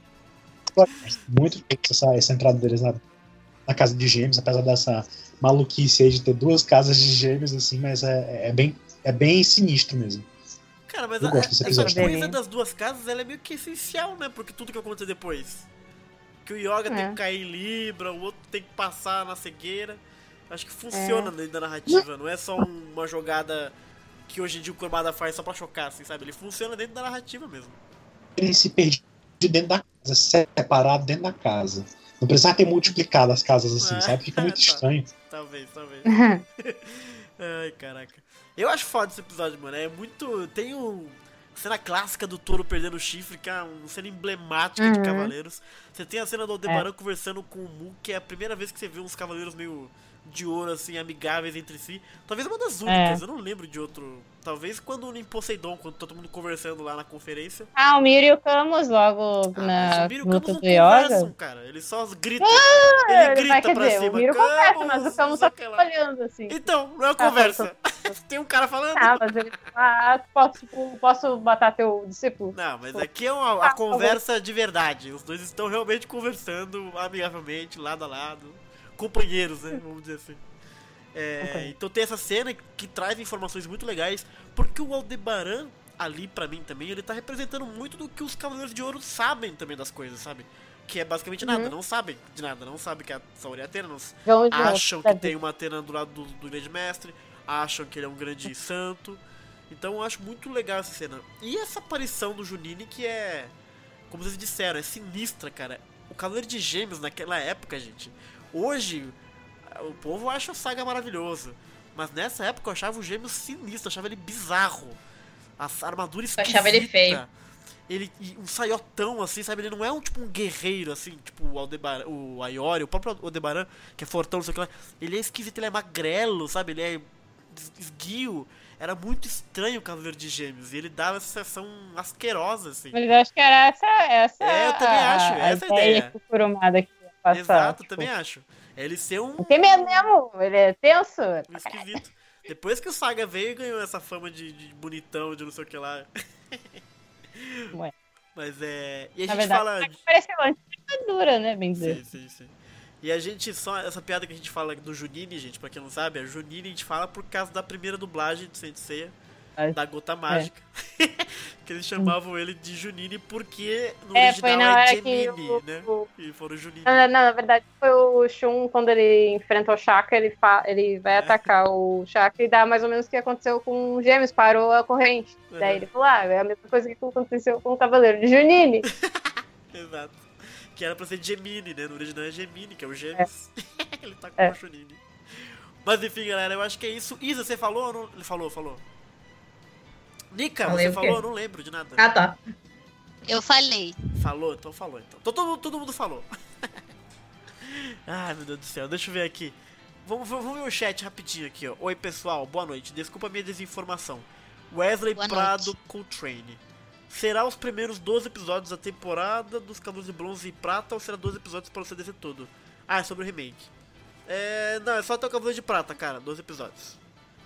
essa entrada deles na casa de gêmeos, apesar dessa maluquice aí de ter 2 casas de gêmeos, assim, mas é bem sinistro mesmo. Cara, mas essa coisa das 2 casas, ela é meio que essencial, né? Porque tudo que acontece depois. Que o Yoga tem que cair em Libra, o outro tem que passar na cegueira. Acho que funciona dentro da narrativa, não é só uma jogada que hoje em dia o Kurumada faz só pra chocar, assim, sabe? Ele funciona dentro da narrativa mesmo. Ele se perde dentro da casa, separado dentro da casa. Não precisa ter multiplicado as casas assim, sabe? Fica muito estranho. Talvez. Ai, caraca. Eu acho foda esse episódio, mano. É muito... Tem cena clássica do touro perdendo o chifre, que é uma cena emblemática de Cavaleiros. Você tem a cena do Aldebaran conversando com o Mu, que é a primeira vez que você vê uns Cavaleiros meio de ouro, assim, amigáveis entre si. Talvez uma das únicas, eu não lembro de outro. Talvez quando em Poseidon, quando todo mundo conversando lá na conferência. O Miro e o Camus logo na luta do Yoga. Cara, ele só grita. Ele grita pra cima. O Miro conversa, mas o Camus só fica olhando, assim. Então, não é conversa. Tem um cara falando. Mas ele posso matar teu discípulo? Não, mas aqui é a conversa de verdade. Os dois estão realmente conversando amigavelmente, lado a lado. Companheiros, né? Vamos dizer assim. Então tem essa cena que traz informações muito legais, porque o Aldebaran, ali pra mim também, ele tá representando muito do que os Cavaleiros de Ouro sabem também das coisas, sabe? Que é basicamente nada, não sabem de nada, não sabem que a Saori é Athena, acham que tem uma Athena do lado do grande mestre, acham que ele é um grande santo. Então eu acho muito legal essa cena. E essa aparição do Junine, que é, como vocês disseram, é sinistra, cara. O Cavaleiro de Gêmeos naquela época, gente. Hoje, o povo acha o Saga maravilhoso. Mas nessa época eu achava o Gêmeos sinistro, eu achava ele bizarro. A armadura esquisita. Eu achava ele feio. Ele, um saiotão, assim, sabe? Ele não é um guerreiro, assim, tipo o Aiori, o próprio Aldebaran, que é fortão, não sei o que lá. Ele é esquisito, ele é magrelo, sabe? Ele é esguio. Era muito estranho o Cavaleiro de Gêmeos. E ele dava essa sensação asquerosa, assim. Mas eu acho que era essa eu também acho, essa é a ideia. Que o Kurumada queria passar. Exato, eu também acho. É ele ser um... Tem mesmo, ele é tenso. Um esquisito. Depois que o Saga veio e ganhou essa fama de bonitão, de não sei o que lá. Ué. Mas é... E a Na gente verdade, fala... Pareceu antes de armadura, né, bem dizer. Sim. E a gente, só essa piada que a gente fala do Junine, gente, pra quem não sabe, a Junine a gente fala por causa da primeira dublagem de Saint Seiya, da Gota Mágica. Que eles chamavam ele de Junine porque no original é Gemini, né? E foram Junine. Não, na verdade foi o Shun, quando ele enfrenta o Shaka, ele vai atacar o Shaka e dá mais ou menos o que aconteceu com o Gêmeos, parou a corrente. Daí ele falou, é a mesma coisa que aconteceu com o Cavaleiro de Junine. Exato. Que era pra ser Gemini, né? No original é Gemini, que é o Gêmeos. Ele tá com o Junine. Mas enfim, galera, eu acho que é isso. Isa, você falou ou não? Ele falou. Nika, você falou? Eu não lembro de nada. Ah, tá. Eu falei. Falou? Então falou. Então todo mundo falou. Ai, meu Deus do céu. Deixa eu ver aqui. Vamos ver o chat rapidinho aqui, ó. Oi, pessoal. Boa noite. Desculpa a minha desinformação. Wesley Prado Coltrane. Será os primeiros 12 episódios da temporada dos Cavaleiros de Bronze e Prata ou será 12 episódios para o CDC todo? Ah, é sobre o remake. Não, é só até o Cavaleiro de Prata, cara. 12 episódios.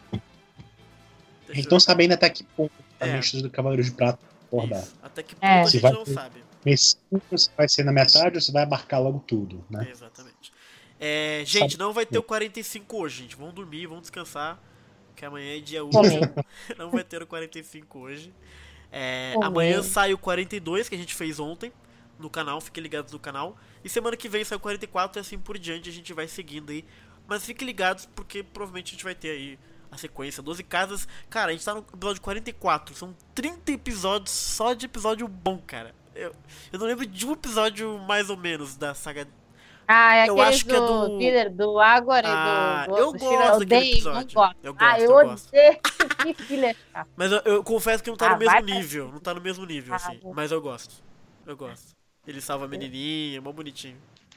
Então sabendo até que ponto a mente do Cavaleiro de Prata abordar. Até que ponto a gente não sabe. Se vai ser na metade ou se vai abarcar logo tudo, né? Exatamente. Gente, não vai ter o 45 hoje, gente. Vamos dormir, vamos descansar. Que amanhã é dia 1. Não vai ter o 45 hoje. Amanhã sai o 42 que a gente fez ontem no canal, fiquem ligados no canal. E semana que vem sai o 44 e assim por diante a gente vai seguindo aí. Mas fiquem ligados porque provavelmente a gente vai ter aí a sequência 12 casas. Cara, a gente tá no episódio 44. São 30 episódios só de episódio bom, cara. Eu não lembro de um episódio mais ou menos da saga. Eu acho que é do líder do Ágora e do eu gosto daquele episódio. Eu gosto. Que filha. Mas eu confesso que não tá no mesmo nível. Não tá no mesmo nível, assim. Mas eu gosto. Ele salva a menininha, mó bonitinho.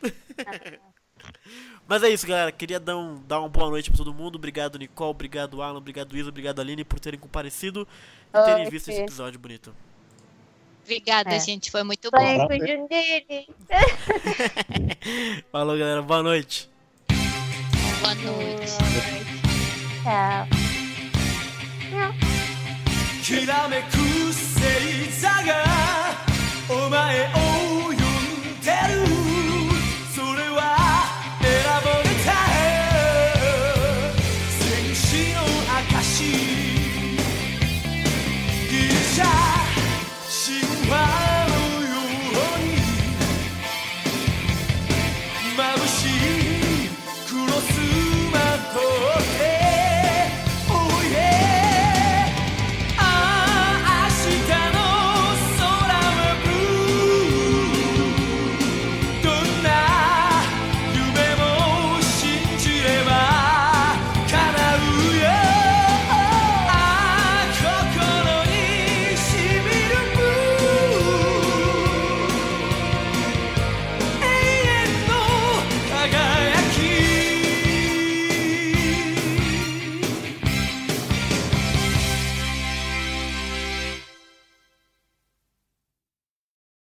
Mas é isso, galera. Queria dar uma boa noite pra todo mundo. Obrigado, Nicole. Obrigado, Alan. Obrigado, Isa. Obrigado, Aline, por terem comparecido e terem visto esse episódio bonito. Obrigada, gente. Foi muito bom. Falou, galera. Boa noite. Boa noite. Tchau. きらめく星座がお前を